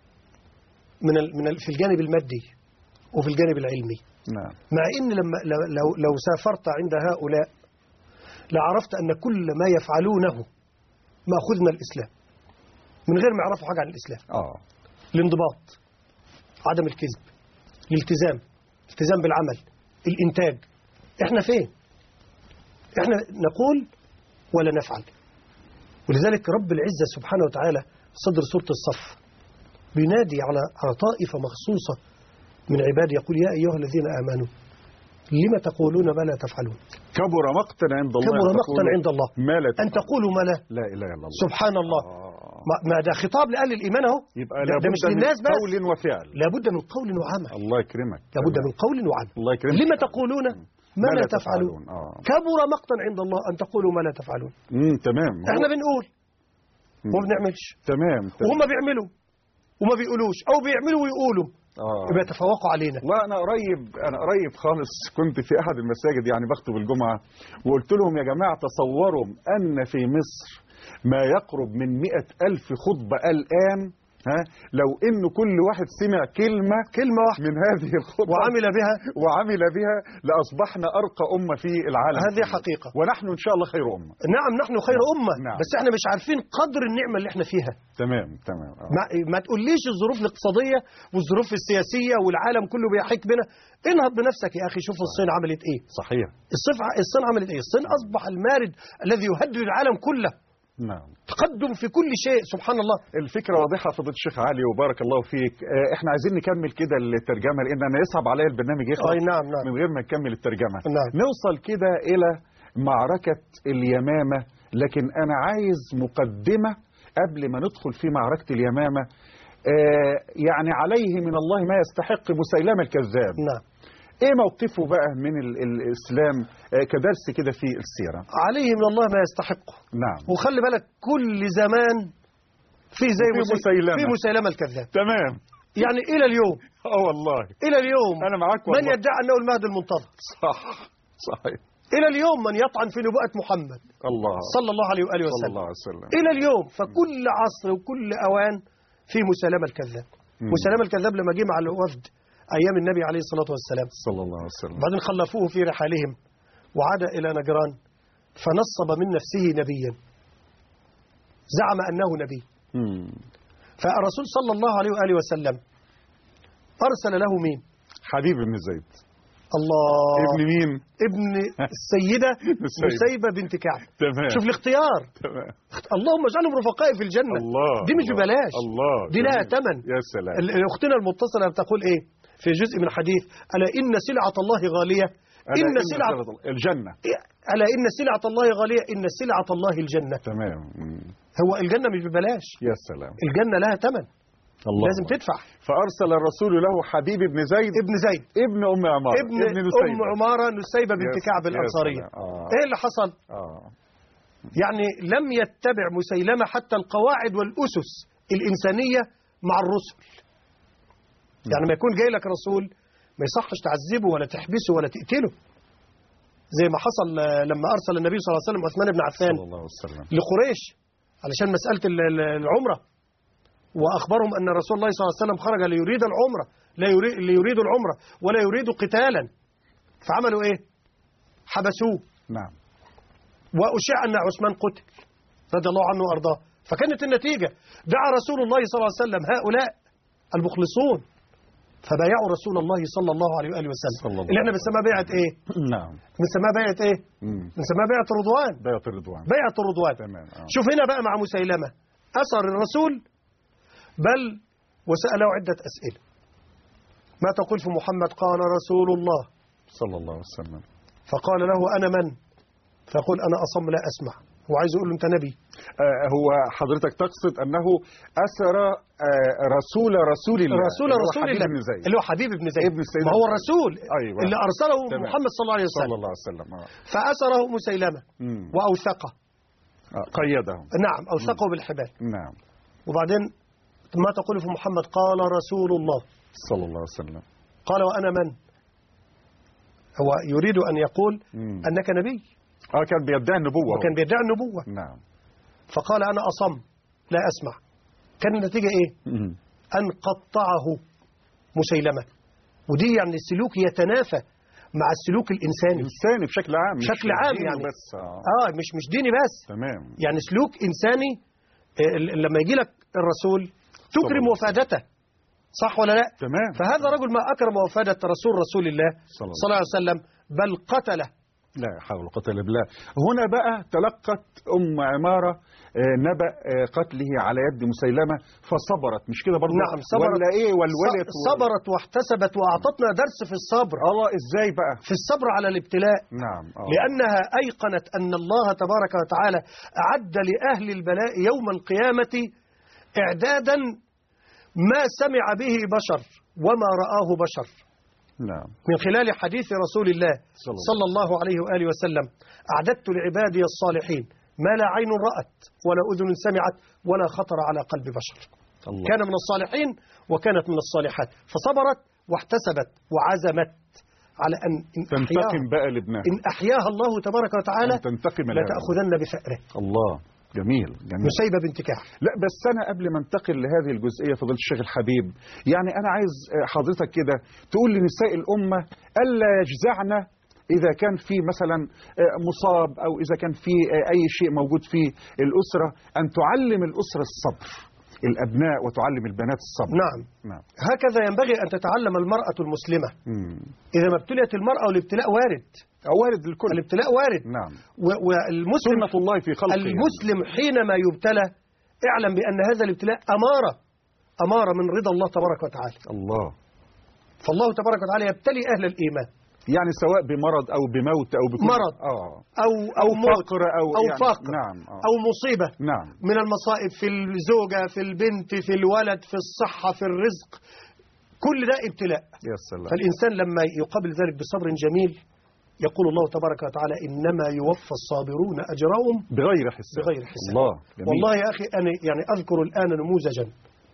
[SPEAKER 2] من ال من ال في الجانب المادي وفي الجانب العلمي.
[SPEAKER 1] نعم.
[SPEAKER 2] مع إن لما لو لو سافرت عند هؤلاء لعرفت أن كل ما يفعلونه مأخوذ من الإسلام من غير ما يعرفوا حاجة عن الإسلام.
[SPEAKER 1] آه.
[SPEAKER 2] الانضباط، عدم الكذب، الالتزام، الالتزام بالعمل، الإنتاج. إحنا فين؟ إحنا نقول ولا نفعل. ولذلك رب العزة سبحانه وتعالى صدر سورة الصف بينادي على على طائفة مخصوصة من عباده، يقول يا أيها الذين آمنوا لما تقولون ما لا تفعلون.
[SPEAKER 1] كبر مقتا عند الله
[SPEAKER 2] كبر مقتا عند الله
[SPEAKER 1] ما لا
[SPEAKER 2] أن تقولوا ما لا
[SPEAKER 1] لا إله إلا الله.
[SPEAKER 2] سبحان الله.
[SPEAKER 1] آه.
[SPEAKER 2] ما ده خطاب لأهل الإيمان أهو.
[SPEAKER 1] يبقى
[SPEAKER 2] ده, ده مش
[SPEAKER 1] لابد من
[SPEAKER 2] للناس بس،
[SPEAKER 1] قول وفعل.
[SPEAKER 2] لابد من قول وعمل.
[SPEAKER 1] الله يكرمك.
[SPEAKER 2] لابد من قول وعمل.
[SPEAKER 1] الله يكرمك.
[SPEAKER 2] لما تقولون ما, ما لا تفعلون.
[SPEAKER 1] تفعلون. آه.
[SPEAKER 2] كبر مقتا عند الله أن تقولوا ما لا تفعلون.
[SPEAKER 1] امم تمام.
[SPEAKER 2] احنا بنقول وما بنعملش.
[SPEAKER 1] تمام. تمام.
[SPEAKER 2] وهم بيعملوا وما بيقولوش، أو بيعملوا ويقولوا.
[SPEAKER 1] اه
[SPEAKER 2] بيتفوقوا علينا.
[SPEAKER 1] وانا قريب انا قريب خالص كنت في احد المساجد يعني بخطب الجمعه، وقلت لهم يا جماعه تصوروا ان في مصر ما يقرب من مئة ألف خطبه الان، ها لو إن كل واحد سمع كلمة
[SPEAKER 2] كلمة واحدة
[SPEAKER 1] من هذه الخطبة
[SPEAKER 2] وعمل بها
[SPEAKER 1] وعمل بها لأصبحنا أرقى أمة في العالم.
[SPEAKER 2] هذه حقيقة.
[SPEAKER 1] ونحن إن شاء الله خير أمة.
[SPEAKER 2] نعم نحن خير أمة.
[SPEAKER 1] نعم.
[SPEAKER 2] بس احنا مش عارفين قدر النعمة اللي احنا فيها.
[SPEAKER 1] تمام تمام. آه.
[SPEAKER 2] ما, ما تقوليش الظروف الاقتصادية والظروف السياسية والعالم كله بيحيك بنا. انهض بنفسك يا أخي، شوف الصين عملت إيه.
[SPEAKER 1] صحيح.
[SPEAKER 2] الصين الصين عملت إيه. الصين أصبح المارد الذي يهدد العالم كله.
[SPEAKER 1] نعم.
[SPEAKER 2] تقدم في كل شيء سبحان الله.
[SPEAKER 1] الفكرة واضحة فضيلة الشيخ علي وبارك الله فيك. اه احنا عايزين نكمل كده الترجمة لأن أنا يصعب عليا البرنامج يخلص
[SPEAKER 2] أي نعم نعم.
[SPEAKER 1] من غير ما نكمل الترجمة.
[SPEAKER 2] نعم.
[SPEAKER 1] نوصل كده إلى معركة اليمامة، لكن أنا عايز مقدمة قبل ما ندخل في معركة اليمامة. اه يعني عليه من الله ما يستحق مسيلمة الكذاب.
[SPEAKER 2] نعم.
[SPEAKER 1] ايه موقفه بقى من ال الاسلام كدرس كده في السيره؟
[SPEAKER 2] عليه من الله ما يستحقه.
[SPEAKER 1] نعم.
[SPEAKER 2] وخلي بالك كل زمان في زي
[SPEAKER 1] في مسيلمه
[SPEAKER 2] في مسيلمه الكذاب.
[SPEAKER 1] تمام.
[SPEAKER 2] يعني الى اليوم.
[SPEAKER 1] اه والله.
[SPEAKER 2] الى اليوم.
[SPEAKER 1] انا معاك والله.
[SPEAKER 2] من يدعي انه المهدي المنتظر.
[SPEAKER 1] صح صحيح.
[SPEAKER 2] الى اليوم من يطعن في نبوءه محمد.
[SPEAKER 1] الله.
[SPEAKER 2] صلى الله عليه واله وسلم.
[SPEAKER 1] صلى الله عليه وسلم.
[SPEAKER 2] الى اليوم فكل عصر وكل اوان في مسيلمه الكذاب. مسيلمه الكذاب لما جه مع الوفد أيام النبي عليه الصلاة والسلام
[SPEAKER 1] صلى الله عليه وسلم،
[SPEAKER 2] بعدين خلفوه في رحالهم وعاد إلى نجران فنصب من نفسه نبيا، زعم أنه نبي.
[SPEAKER 1] مم.
[SPEAKER 2] فالرسول صلى الله عليه وآله وسلم أرسل له مين؟
[SPEAKER 1] حبيب بن زيد.
[SPEAKER 2] الله.
[SPEAKER 1] ابن مين؟
[SPEAKER 2] ابن السيدة نسيبة بنت كعب.
[SPEAKER 1] تمام.
[SPEAKER 2] شوف الاختيار.
[SPEAKER 1] تمام.
[SPEAKER 2] اللهم اجعلهم رفقائي في الجنة.
[SPEAKER 1] الله.
[SPEAKER 2] دي مش ببلاش.
[SPEAKER 1] الله.
[SPEAKER 2] دي لها ثمن.
[SPEAKER 1] يا سلام.
[SPEAKER 2] أختنا المتصلة بتقول إيه في جزء من الحديث؟ ألا إن سلعة الله غالية.
[SPEAKER 1] إن,
[SPEAKER 2] إن سلعة
[SPEAKER 1] الجنة.
[SPEAKER 2] ألا إن سلعة الله غالية. إن سلعة الله الجنة.
[SPEAKER 1] تمام.
[SPEAKER 2] هو الجنة مش ببلاش.
[SPEAKER 1] يا سلام.
[SPEAKER 2] الجنة لها ثمن.
[SPEAKER 1] الله.
[SPEAKER 2] لازم تدفع.
[SPEAKER 1] فأرسل الرسول له حبيب بن زيد
[SPEAKER 2] ابن زيد
[SPEAKER 1] ابن أم عمارة
[SPEAKER 2] ابن,
[SPEAKER 1] ابن
[SPEAKER 2] أم عمارة نسيبة بنت كعب الأنصارية.
[SPEAKER 1] آه.
[SPEAKER 2] إيه اللي حصل؟
[SPEAKER 1] آه.
[SPEAKER 2] يعني لم يتبع مسيلمة حتى القواعد والأسس الإنسانية مع الرسل. يعني ما يكون جاي لك رسول ما يصحش تعذبه ولا تحبسه ولا تقتله، زي ما حصل لما أرسل النبي صلى الله عليه وسلم عثمان بن عفان
[SPEAKER 1] صلى الله عليه وسلم
[SPEAKER 2] لقريش علشان مسألة العمرة، وأخبرهم أن رسول الله صلى الله عليه وسلم خرج ليريد العمرة لا يريد ليريد العمرة ولا يريد قتالا. فعملوا إيه؟ حبسوه.
[SPEAKER 1] نعم.
[SPEAKER 2] وأشاع أن عثمان قتل رضي الله عنه وأرضاه. فكانت النتيجة دعا رسول الله صلى الله عليه وسلم هؤلاء المخلصون فبايعوا رسول الله صلى الله عليه وآله وسلم اللي احنا بنسميها بيعة ايه؟
[SPEAKER 1] نعم.
[SPEAKER 2] بنسميها بيعة ايه؟ بنسميها بيعة الرضوان.
[SPEAKER 1] بيعة الرضوان.
[SPEAKER 2] بيعة الرضوان.
[SPEAKER 1] تمام. آه.
[SPEAKER 2] شوف هنا بقى مع مسيلمة أثر الرسول بل وسأله عدة أسئلة. ما تقول في محمد؟ قال رسول الله
[SPEAKER 1] صلى الله عليه وسلم.
[SPEAKER 2] فقال له أنا من؟ فقل أنا أصم لا أسمع. هو عايز يقول له أنت نبي.
[SPEAKER 1] آه هو حضرتك تقصد أنه أسر آه رسول رسول الله
[SPEAKER 2] رسول رسول الله اللي هو حبيب بن زيد.
[SPEAKER 1] ابن السيد
[SPEAKER 2] ما هو الرسول.
[SPEAKER 1] أيوة.
[SPEAKER 2] اللي أرسله
[SPEAKER 1] تمام.
[SPEAKER 2] محمد صلى الله عليه وسلم
[SPEAKER 1] صلى الله عليه وسلم. آه.
[SPEAKER 2] فأسره مسيلمة
[SPEAKER 1] مم.
[SPEAKER 2] وأوثقه.
[SPEAKER 1] آه. قيده.
[SPEAKER 2] نعم أوثقه
[SPEAKER 1] مم.
[SPEAKER 2] بالحبال.
[SPEAKER 1] نعم.
[SPEAKER 2] وبعدين ما تقول في محمد؟ قال رسول الله
[SPEAKER 1] صلى الله عليه وسلم.
[SPEAKER 2] قال وأنا من؟ هو يريد أن يقول
[SPEAKER 1] مم.
[SPEAKER 2] أنك نبي.
[SPEAKER 1] اه كان بيدعي النبوة.
[SPEAKER 2] وكان بيدعي النبوة.
[SPEAKER 1] نعم.
[SPEAKER 2] فقال أنا أصم لا أسمع. كان النتيجة إيه؟
[SPEAKER 1] مم.
[SPEAKER 2] أن قطعه مسيلمة. ودي يعني السلوك يتنافى مع السلوك الإنساني.
[SPEAKER 1] إنساني بشكل عام.
[SPEAKER 2] بشكل عام يعني.
[SPEAKER 1] بس. آه.
[SPEAKER 2] آه مش مش ديني بس.
[SPEAKER 1] تمام.
[SPEAKER 2] يعني سلوك إنساني. آه لما يجي لك الرسول تكرم وفادته. صح ولا لا؟
[SPEAKER 1] تمام.
[SPEAKER 2] فهذا رجل ما أكرم وفادة رسول رسول الله صلى الله عليه وسلم بل قتله
[SPEAKER 1] لا حول ولا قوة إلا بالله. هنا بقى تلقت أم عمارة نبأ قتله على يد مسيلمة فصبرت، مش كده برضه؟
[SPEAKER 2] نعم صبرت.
[SPEAKER 1] ولا إيه والولت
[SPEAKER 2] صبرت واحتسبت وأعطتنا درس في الصبر.
[SPEAKER 1] الله إزاي بقى؟
[SPEAKER 2] في الصبر على الابتلاء.
[SPEAKER 1] نعم. أوه.
[SPEAKER 2] لأنها أيقنت أن الله تبارك وتعالى أعد لأهل البلاء يوم القيامة إعدادا ما سمع به بشر وما رآه بشر.
[SPEAKER 1] نعم.
[SPEAKER 2] من خلال حديث رسول الله صلى الله عليه وآله وسلم: أعددت لعبادي الصالحين ما لا عين رأت ولا أذن سمعت ولا خطر على قلب بشر. الله. كان من الصالحين وكانت من الصالحات، فصبرت واحتسبت وعزمت على أن إن
[SPEAKER 1] تنتقم بقى لابنها،
[SPEAKER 2] إن أحياها الله تبارك وتعالى
[SPEAKER 1] تنتقم
[SPEAKER 2] لتأخذن بثأره.
[SPEAKER 1] الله. جميل جميل.
[SPEAKER 2] نسيبة بنت كعب.
[SPEAKER 1] لا بس أنا قبل ما انتقل لهذه الجزئية فضيلة الشيخ الحبيب، يعني أنا عايز حضرتك كده تقول لنساء الأمة ألا يجزعن إذا كان في مثلا مصاب أو إذا كان في أي شيء موجود في الأسرة، أن تعلم الأسرة الصبر، الأبناء وتعلم البنات الصبر.
[SPEAKER 2] نعم.
[SPEAKER 1] نعم.
[SPEAKER 2] هكذا ينبغي أن تتعلم المرأة المسلمة. مم. إذا ما ابتليت المرأة، والابتلاء وارد،
[SPEAKER 1] وارد للكل،
[SPEAKER 2] الابتلاء وارد.
[SPEAKER 1] نعم.
[SPEAKER 2] والمسلم
[SPEAKER 1] سنة الله في خلقه.
[SPEAKER 2] المسلم حينما يبتلى اعلم بأن هذا الابتلاء أمارة أمارة من رضا الله تبارك وتعالى.
[SPEAKER 1] الله.
[SPEAKER 2] فالله تبارك وتعالى يبتلي أهل الإيمان،
[SPEAKER 1] يعني سواء بمرض أو بموت أو بكل
[SPEAKER 2] مرض
[SPEAKER 1] آه.
[SPEAKER 2] أو أو
[SPEAKER 1] فقر أو
[SPEAKER 2] أو
[SPEAKER 1] يعني
[SPEAKER 2] فقر
[SPEAKER 1] نعم. آه.
[SPEAKER 2] أو مصيبة
[SPEAKER 1] نعم.
[SPEAKER 2] من المصائب في الزوجة، في البنت، في الولد، في الصحة، في الرزق، كل ده ابتلاء.
[SPEAKER 1] يا سلام.
[SPEAKER 2] فالإنسان لما يقابل ذلك بصبر جميل يقول الله تبارك وتعالى: إنما يوفى الصابرون أجرهم
[SPEAKER 1] بغير حساب.
[SPEAKER 2] بغير حساب.
[SPEAKER 1] الله. جميل.
[SPEAKER 2] والله يا أخي أنا يعني أذكر الآن نموذجا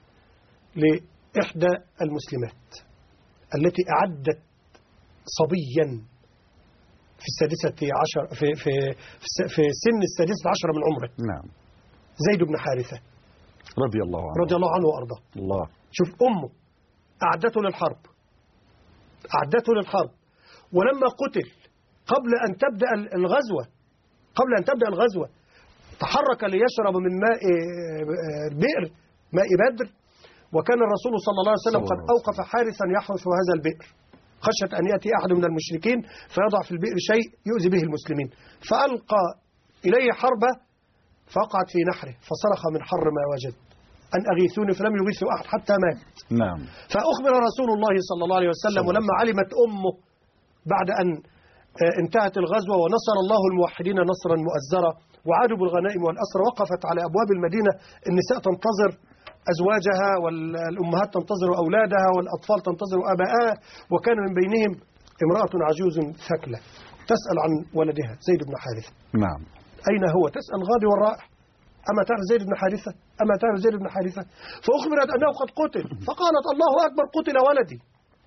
[SPEAKER 2] لإحدى المسلمات التي أعدت صبيا في السادسة عشر في في في سن السادسة عشر من عمره.
[SPEAKER 1] نعم.
[SPEAKER 2] زيد بن حارثة
[SPEAKER 1] رضي الله عنه
[SPEAKER 2] رضي الله عنه وأرضاه.
[SPEAKER 1] الله.
[SPEAKER 2] شوف أمه أعدته للحرب، أعدته للحرب، ولما قتل قبل أن تبدأ الغزوة قبل أن تبدأ الغزوة تحرك ليشرب من ماء البئر، ماء بدر، وكان الرسول صلى الله عليه وسلم قد أوقف حارسا يحرس هذا البئر خشية أن يأتي أحد من المشركين فيضع في البئر شيء يؤذي به المسلمين، فألقى إليه حربة فوقعت في نحره فصرخ من حر ما وجد أن أغيثوني، فلم يغيثه أحد حتى مات.
[SPEAKER 1] نعم.
[SPEAKER 2] فأخبر رسول الله صلى الله عليه وسلم، ولما علمت أمه بعد أن انتهت الغزوة ونصر الله الموحدين نصرا مؤزرا وعادوا بالغنائم والأسرى، وقفت على أبواب المدينة النساء تنتظر أزواجها والأمهات تنتظر أولادها والأطفال تنتظر آباءها، وكان من بينهم امرأة عجوز ثكلة تسأل عن ولدها زيد بن حارثة.
[SPEAKER 1] نعم.
[SPEAKER 2] أين هو؟ تسأل غادي والرائح: أما تعرف زيد بن حارثة؟ أما تعرف زيد بن حارثة؟ فأخبرت أنه قد قتل، فقالت: الله أكبر، قتل ولدي،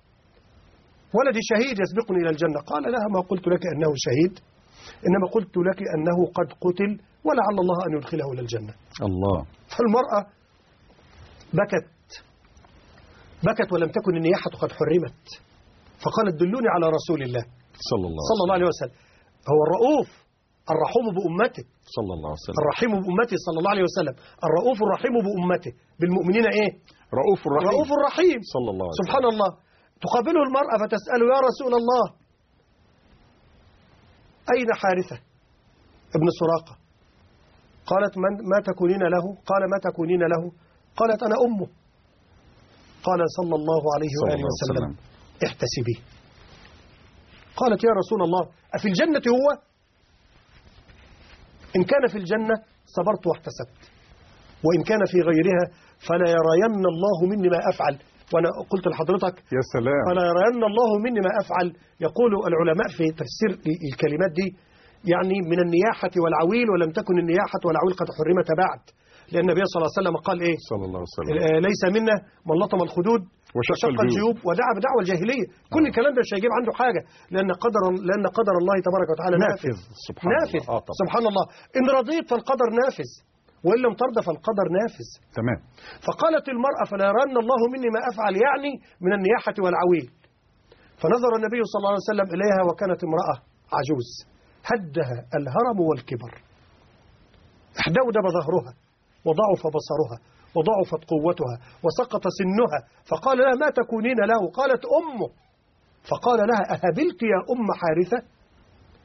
[SPEAKER 2] ولدي شهيد يسبقني إلى الجنة. قال لها: ما قلت لك أنه شهيد، إنما قلت لك أنه قد قتل ولعل الله أن يدخله إلى الجنة.
[SPEAKER 1] الله.
[SPEAKER 2] فالمرأة بكت بكت ولم تكن النياحة قد حرمت، فقالت: دلوني على رسول الله
[SPEAKER 1] صلى الله
[SPEAKER 2] صلى الله عليه وسلم. هو الرؤوف الرحوم بأمته
[SPEAKER 1] صلى الله عليه وسلم،
[SPEAKER 2] الرحيم بأمته صلى الله عليه وسلم، الرؤوف الرحيم بأمته بالمؤمنين إيه؟
[SPEAKER 1] رؤوف الرحيم
[SPEAKER 2] رؤوف الرحيم
[SPEAKER 1] صلى الله عليه وسلم.
[SPEAKER 2] سبحان الله. تقابله المرأة فتسأله: يا رسول الله أين حارثة ابن سراقة؟ قالت: من ما تكونين له؟ قال: ما تكونين له؟ قالت: أنا أمه. قال صلى الله عليه وآله وسلم: احتسبي. قالت: يا رسول الله أفي الجنة هو؟ إن كان في الجنة صبرت واحتسبت، وإن كان في غيرها فلا يرين الله مني ما أفعل. وأنا قلت لحضرتك
[SPEAKER 1] يا سلام،
[SPEAKER 2] فلا يرين الله مني ما أفعل. يقول العلماء في تفسير الكلمات دي يعني من النياحة والعويل، ولم تكن النياحة والعويل قد حرمت بعد، لأن النبي صلى الله عليه وسلم قال إيه؟ صلى الله عليه وسلم: ليس منا من لطم الخدود وشق الجيوب ودعا بدعوى الجاهلية. كل الكلام ده مش هيجيب عنده حاجة، لأن قدر لأن قدر الله تبارك وتعالى نافذ.
[SPEAKER 1] سبحان
[SPEAKER 2] نافذ.
[SPEAKER 1] الله. آه
[SPEAKER 2] سبحان الله. إن رضيت فالقدر نافذ، وإن لم ترضى فالقدر نافذ.
[SPEAKER 1] تمام.
[SPEAKER 2] فقالت المرأة: فلا يرن الله مني ما أفعل، يعني من النياحة والعويل. فنظر النبي صلى الله عليه وسلم إليها وكانت امرأة عجوز هدها الهرم والكبر، احدودب ظهرها وضعف بصرها وضعفت قوتها وسقط سنها، فقال لها: ما تكونين له؟ قالت: أمه. فقال لها: أهبلت يا أم حارثة؟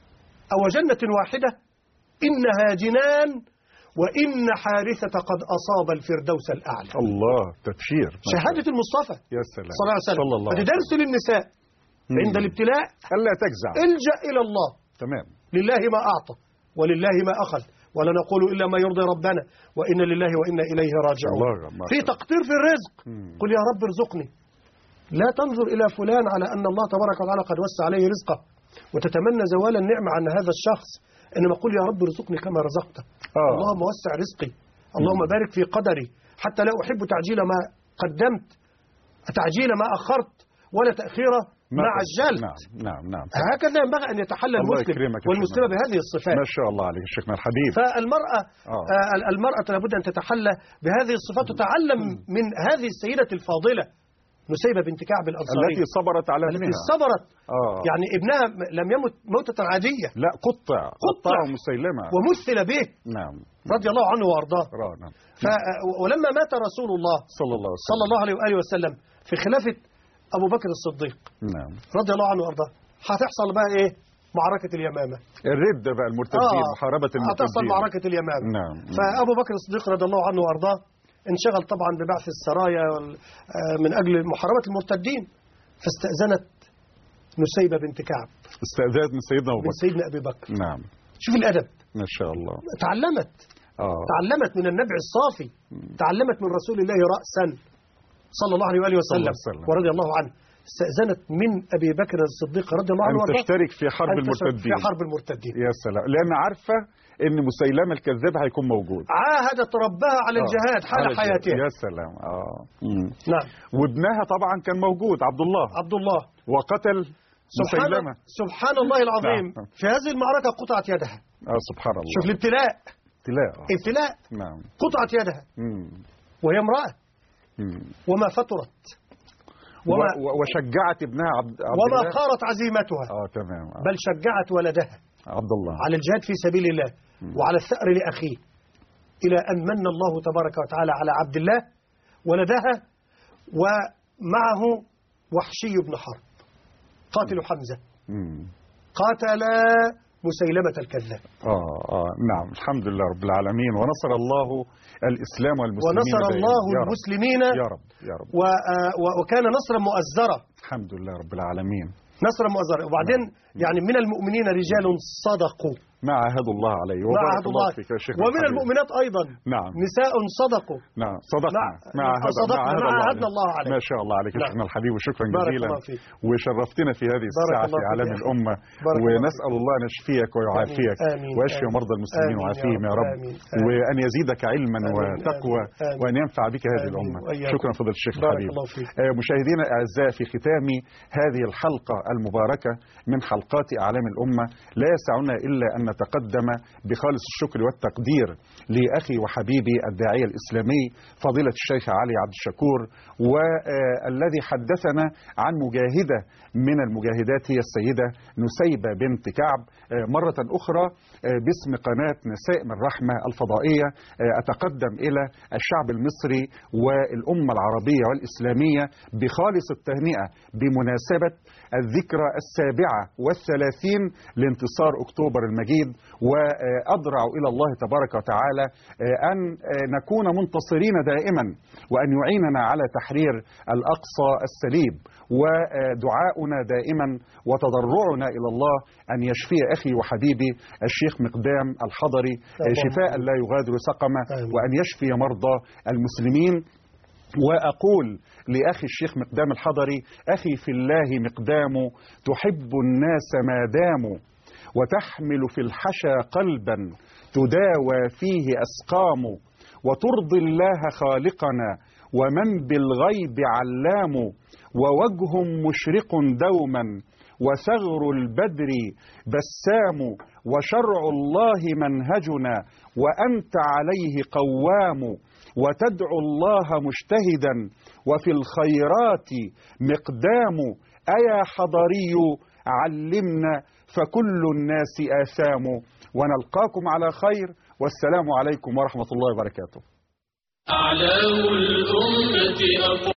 [SPEAKER 2] أو جنة واحدة إنها جنان وإن حارثة قد أصاب الفردوس الأعلى.
[SPEAKER 1] الله تبشير.
[SPEAKER 2] شهادة المصطفى
[SPEAKER 1] يا سلام
[SPEAKER 2] صلى الله عليه وسلم. هذا درس للنساء عند الابتلاء
[SPEAKER 1] ألا تجزع،
[SPEAKER 2] الجأ إلى الله.
[SPEAKER 1] تمام.
[SPEAKER 2] لله ما أعطى ولله ما أخذ ولا نقول إلا ما يرضي ربنا وإن لله وإنا إليه راجعون. في تقدير في الرزق. مم. قل يا رب ارزقني. لا تنظر إلى فلان على أن الله تبارك وتعالى قد وسع عليه رزقه وتتمنى زوال النعمة عن هذا الشخص، إنما قل يا رب ارزقني كما رزقته. آه. اللهم وسع رزقي، اللهم بارك في قدري، حتى لا أحب تعجيل ما قدمت، تعجيل ما أخرت، ولا تأخير ما عجلت.
[SPEAKER 1] نعم نعم نعم.
[SPEAKER 2] هكذا ينبغي أن يتحلى المسلم والمسلمة بهذه الصفات.
[SPEAKER 1] ما شاء الله عليك شيخنا الحبيب.
[SPEAKER 2] فالمرأة آه. آه المرأة لابد أن تتحلى بهذه الصفات وتتعلم من هذه السيدة الفاضلة نسيبة بنت كعب الأنصارية
[SPEAKER 1] التي صبرت على ابنها.
[SPEAKER 2] التي صبرت.
[SPEAKER 1] آه.
[SPEAKER 2] يعني ابنها لم يمت موتة عادية،
[SPEAKER 1] لا قطع قطع مسيلمة
[SPEAKER 2] ومثل به.
[SPEAKER 1] نعم.
[SPEAKER 2] رضي الله عنه وأرضاه.
[SPEAKER 1] نعم.
[SPEAKER 2] ف... ولما مات رسول الله
[SPEAKER 1] صلى الله عليه وسلم,
[SPEAKER 2] صلى الله عليه وآله وسلم في خلافة أبو بكر الصديق نعم رضي الله عنه وأرضاه، هتحصل بقى إيه؟ معركة اليمامة،
[SPEAKER 1] الردة بقى المرتدين، آه. محاربة المرتدين،
[SPEAKER 2] هتحصل معركة اليمامة.
[SPEAKER 1] نعم.
[SPEAKER 2] فأبو بكر الصديق رضي الله عنه وأرضاه انشغل طبعا ببعث السرايا من أجل محاربة المرتدين، فاستأذنت نسيبة بنت كعب.
[SPEAKER 1] استأذنت من سيدنا أبو بكر.
[SPEAKER 2] من سيدنا أبي بكر.
[SPEAKER 1] نعم.
[SPEAKER 2] شوف الأدب.
[SPEAKER 1] ما شاء الله.
[SPEAKER 2] تعلمت. آه. تعلمت من النبع الصافي، تعلمت من رسول الله رأسا صلى الله عليه وآله وسلم ورضي الله عنه. استأذنت من أبي بكر الصديق رضي الله عنه
[SPEAKER 1] أن تشترك في حرب المرتدين.
[SPEAKER 2] في حرب المرتدين.
[SPEAKER 1] يا سلام، لأن عارفة إن مسيلمة الكذاب هيكون موجود.
[SPEAKER 2] عاهدت ربها على الجهاد حال حياتها.
[SPEAKER 1] يا سلام. آه.
[SPEAKER 2] نعم.
[SPEAKER 1] وابنها طبعا كان موجود عبد الله.
[SPEAKER 2] عبد الله.
[SPEAKER 1] وقتل
[SPEAKER 2] سبحان
[SPEAKER 1] مسيلمة.
[SPEAKER 2] سبحان الله العظيم. نعم. في هذه المعركة قطعت يدها.
[SPEAKER 1] آه سبحان الله.
[SPEAKER 2] شوف الابتلاء.
[SPEAKER 1] ابتلاء.
[SPEAKER 2] ابتلاء.
[SPEAKER 1] نعم.
[SPEAKER 2] قطعت يدها.
[SPEAKER 1] مم.
[SPEAKER 2] وهي امرأة.
[SPEAKER 1] مم.
[SPEAKER 2] وما فترت.
[SPEAKER 1] وما وشجعت ابنها عبد
[SPEAKER 2] وما خارت عزيمتها.
[SPEAKER 1] اه تمام. آه.
[SPEAKER 2] بل شجعت ولدها
[SPEAKER 1] عبد الله
[SPEAKER 2] على الجهاد في سبيل الله م. وعلى الثأر لأخيه، إلى أن من الله تبارك وتعالى على عبد الله ولدها، ومعه وحشي بن حرب قاتل حمزة م. قاتل مسيلمة الكذاب.
[SPEAKER 1] آه آه نعم، الحمد لله رب العالمين، ونصر الله الإسلام والمسلمين،
[SPEAKER 2] ونصر الله
[SPEAKER 1] يا
[SPEAKER 2] المسلمين
[SPEAKER 1] يا رب يا رب
[SPEAKER 2] وكان نصرا مؤزرا.
[SPEAKER 1] الحمد لله رب العالمين،
[SPEAKER 2] نصرا مؤزرا. وبعدين نعم. يعني من المؤمنين رجال صدقوا
[SPEAKER 1] ما عاهدوا الله عليه،
[SPEAKER 2] وبارك الله فيك يا شيخ. ومن المؤمنات أيضا
[SPEAKER 1] نعم
[SPEAKER 2] نساء صدقوا.
[SPEAKER 1] نعم صدقنا
[SPEAKER 2] مع عهدنا الله عليه.
[SPEAKER 1] ما شاء الله عليك يا
[SPEAKER 2] نعم.
[SPEAKER 1] شيخنا الحبيب، وشكرا جزيلا وشرفتنا في هذه الساعة في عالم الأمة، ونسأل الله أن يشفيك ويعافيك ويشفي مرضى المسلمين ويعافيهم يا رب، وأن يزيدك علما وتقوى وأن ينفع بك هذه الأمة. شكرا فضيلة الشيخ الحبيب. مشاهدينا الأعزاء، في ختام هذه الحلقة المباركة من حلقات أعلام الأمة لا يسعنا إلا أن نتقدم بخالص الشكر والتقدير لأخي وحبيبي الداعية الإسلامي فضيلة الشيخ علي عبد الشكور، والذي حدثنا عن مجاهدة من المجاهدات هي السيدة نسيبة بنت كعب. مرة أخرى باسم قناة نساء من رحمة الفضائية أتقدم إلى الشعب المصري والأمة العربية والإسلامية بخالص التهنئة بمناسبة الذكرى السابعة والثلاثين لانتصار أكتوبر المجيد، وأضرع إلى الله تبارك وتعالى أن نكون منتصرين دائما، وأن يعيننا على تحرير الأقصى السليب، ودعاؤنا دائما وتضرعنا إلى الله أن يشفي أخي وحبيبي الشيخ مقدام الحضري شفاء لا يغادر سقما، وأن يشفي مرضى المسلمين. وأقول لأخي الشيخ مقدام الحضري: أخي في الله مقدام، تحب الناس ما داموا، وتحمل في الحشا قلبا تداوى فيه أسقام، وترضي الله خالقنا ومن بالغيب علام، ووجه مشرق دوما وثغر البدر بسام، وشرع الله منهجنا وأنت عليه قوام، وتدعو الله مجتهدا وفي الخيرات مقدام، أيا حضري علمنا فكل الناس آثام، ونلقاكم على خير، والسلام عليكم ورحمة الله وبركاته. أعلام الأمة